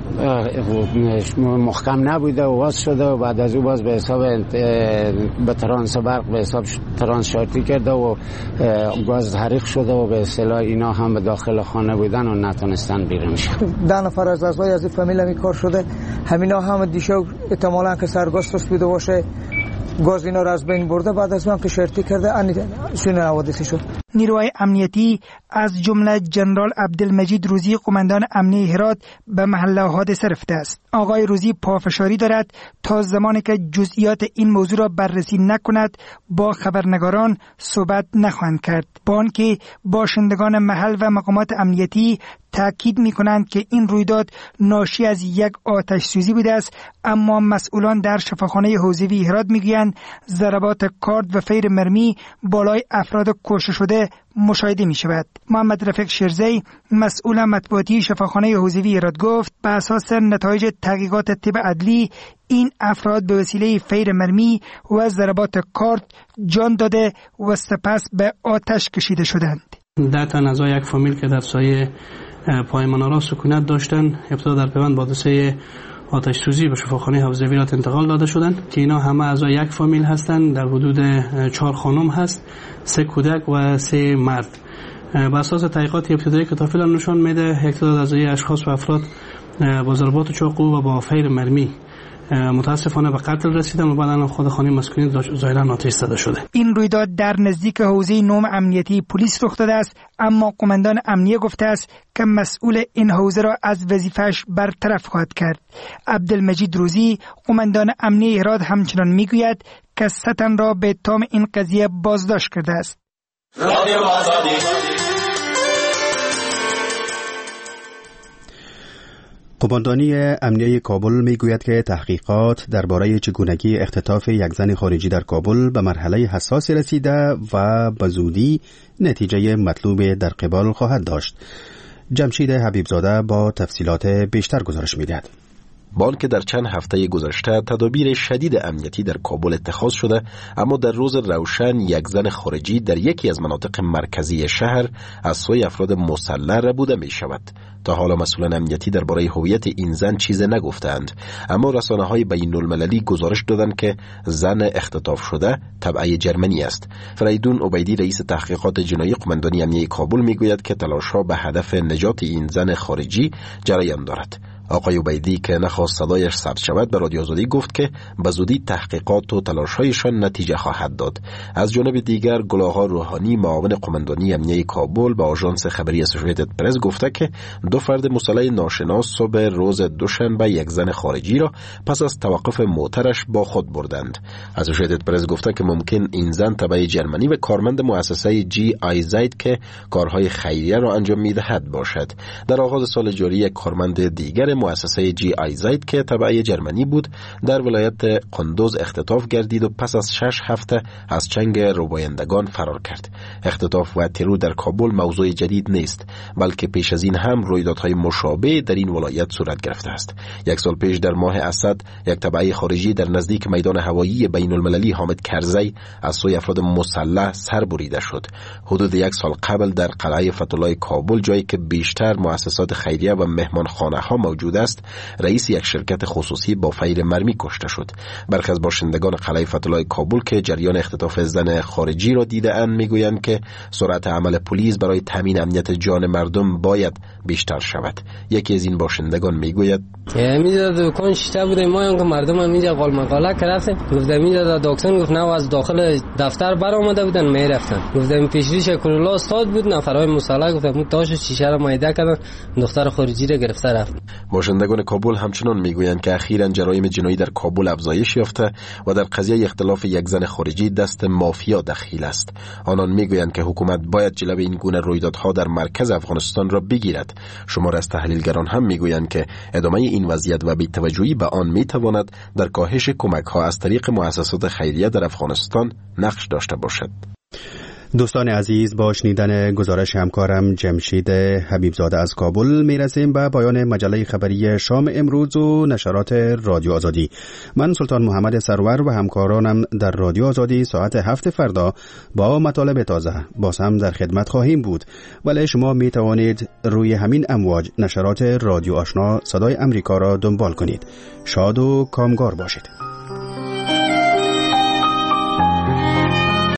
محکم نبوده و واس شده و بعد از او باز به حساب به ترانس برق به حساب ترانس شارتی کرده و گاز حریق شده و به اصطلاح اینا هم به داخل خانه بودن و نتونستن بیرون شد. 10 نفر از اعضای از فامیل می کار شده، همینا هم دیشب احتمالاً که سرگاز بوده باشه، گاز اینا را از بین برده، بعد از اون که شرطی کرده سین حوادثی شد. نیروهای امنیتی از جمله جنرال عبدالمجید روزی قماندان امنیه هرات به محل حادثه رفته است. آقای روزی پافشاری دارد تا زمانی که جزئیات این موضوع را بررسی نکند با خبرنگاران صحبت نخواهند کرد. با آنکه باشندگان محل و مقامات امنیتی تاکید می‌کنند که این رویداد ناشی از یک آتش سوزی بوده است، اما مسئولان در شفاخانه حوزوی هرات میگویند ضربات کارد و فیر مرمی بالای افراد کشته شده مشاهده می شود. محمد رفیق شیرزی مسئول مطبوعاتی شفاخانه حوزوی هرات گفت به اساس نتایج تحقیقات طب عدلی این افراد به وسیله فیر مرمی و ضربات کارد جان داده و سپس به آتش کشیده شدند. 10 تن از یک فامیل که در سایه پایمان‌آرا سکونت داشتند ابتدا در پیوند با حادثه آتش سوزی به شفاخانه حوزوی هرات انتقال داده شدند که اینا همه اعضای یک فامیل هستند. در حدود 4 خانم هست، 3 کودک و 3 مرد. بر اساس تحقیقات ابتدایی که تا فعلا نشان میده یک تعداد از اشخاص و افراد با ضربات چاقو و با فیر مرمی متاسفانه به قتل رسیدن و بعداً خود خانه مسکونی ظاهراً آتش زده شده. این رویداد در نزدیک حوزه 9 امنیتی پلیس رخ داده است، اما قماندان امنیه گفته است که مسئول این حوزه را از وظیفه‌اش برطرف خواهد کرد. عبدالمجید روزی قماندان امنیه هرات همچنان میگوید که 3 تن را به اتهام این قضیه بازداشت کرده است. قماندانی امنیه کابل میگوید که تحقیقات درباره چگونگی اختطاف یک زن خارجی در کابل به مرحله حساسی رسیده و به زودی نتیجه مطلوب در قبال خواهد داشت. جمشید حبیبزاده با تفصیلات بیشتر گزارش میدهد. با آنکه در چند هفته گذشته تدابیر شدید امنیتی در کابل اتخاذ شده، اما در روز روشن یک زن خارجی در یکی از مناطق مرکزی شهر از سوی افراد مسلح ربوده می شود. تا حالا مسئولان امنیتی درباره هویت این زن چیزی نگفتند، اما رسانه‌های بین‌المللی گزارش دادند که زن اختطاف شده تبعه جرمنی است. فریدون عبیدی رئیس تحقیقات جنایی قماندانی امنیه کابل میگوید که تلاش‌ها به هدف نجات این زن خارجی جریان دارد. آقای عبیدی که نخواست صدایش ثبت شود به رادیو آزادی گفت که به زودی تحقیقات و تلاش‌هایشان نتیجه خواهد داد. از جانب دیگر گل آقا روحانی معاون قماندانی امنیه کابل به آژانس خبری اسوسییتد پرس گفته که 2 فرد مسلح ناشناس صبح روز دوشنبه یک زن خارجی را پس از توقف موترش با خود بردند. اسوسییتد پرس گفته که ممکن این زن تبع جرمنی و کارمند مؤسسه GIZ که کارهای خیریه را انجام می‌دهد باشد. در آغاز سال جاری یک کارمند دیگر مؤسسه GIZ که تبع جرمنی بود در ولایت قندوز اختطاف گردید و پس از 6 هفته از چنگ ربایندگان فرار کرد. اختطاف و ترور در کابل موضوع جدید نیست، بلکه پیش از این هم رویدادهای مشابه در این ولایت صورت گرفته است. 1 سال پیش در ماه اسد یک تبعه خارجی در نزدیک میدان هوایی بین المللی حامد کرزی از سوی افراد مسلح سر بریده شد. حدود 1 سال قبل در قلعه فتح‌الله کابل، جایی که بیشتر مؤسسات خیریه و مهمانخانه ها موجود است، رئیس یک شرکت خصوصی با فیر مرمی کشته شد. برخی از باشندگان قلعه فتح‌الله کابل که جریان اختطاف زن خارجی را دیده‌اند میگویند که سرعت عمل پلیس برای تامین امنیت جان مردم باید بیشتر شود. یکی از این باشندگان میگوید اینجا دکان شیشه بوده، ما هم که مردم هم اینجا قال مقاله کردن، گفتم اینجا دکتر گفت نه از داخل دفتر بر آمده بودن میرفتن. گفتم پیشریش کرولا استاد بود، نفرای مسلح گفتم تاش شیشه را مایده کردن، دختر خارجی را گرفته رفت. باشندگان کابل همچنان میگویند که اخیراً جرایم جنایی در کابل افزایش یافته و در قضیه اختلاف یک زن خارجی دست مافیا دخیل است. آنان میگویند که حکومت باید جلوی این گونه رویدادها در مرکز افغانستان را بگیرد. شمار از تحلیلگران هم میگویند که ادامه این وضعیت و بی‌توجهی به آن میتواند در کاهش کمک‌ها از طریق مؤسسات خیریه در افغانستان نقش داشته باشد. دوستان عزیز، با شنیدن گزارش همکارم جمشید حبیبزاده از کابل میرسیم به پایان مجله خبری شام امروز و نشرات رادیو آزادی. من سلطان محمد سرور و همکارانم در رادیو آزادی ساعت 7 فردا با مطالب تازه باز هم در خدمت خواهیم بود، ولی شما می توانید روی همین امواج نشرات رادیو آشنا صدای امریکا را دنبال کنید. شاد و کامگار باشید.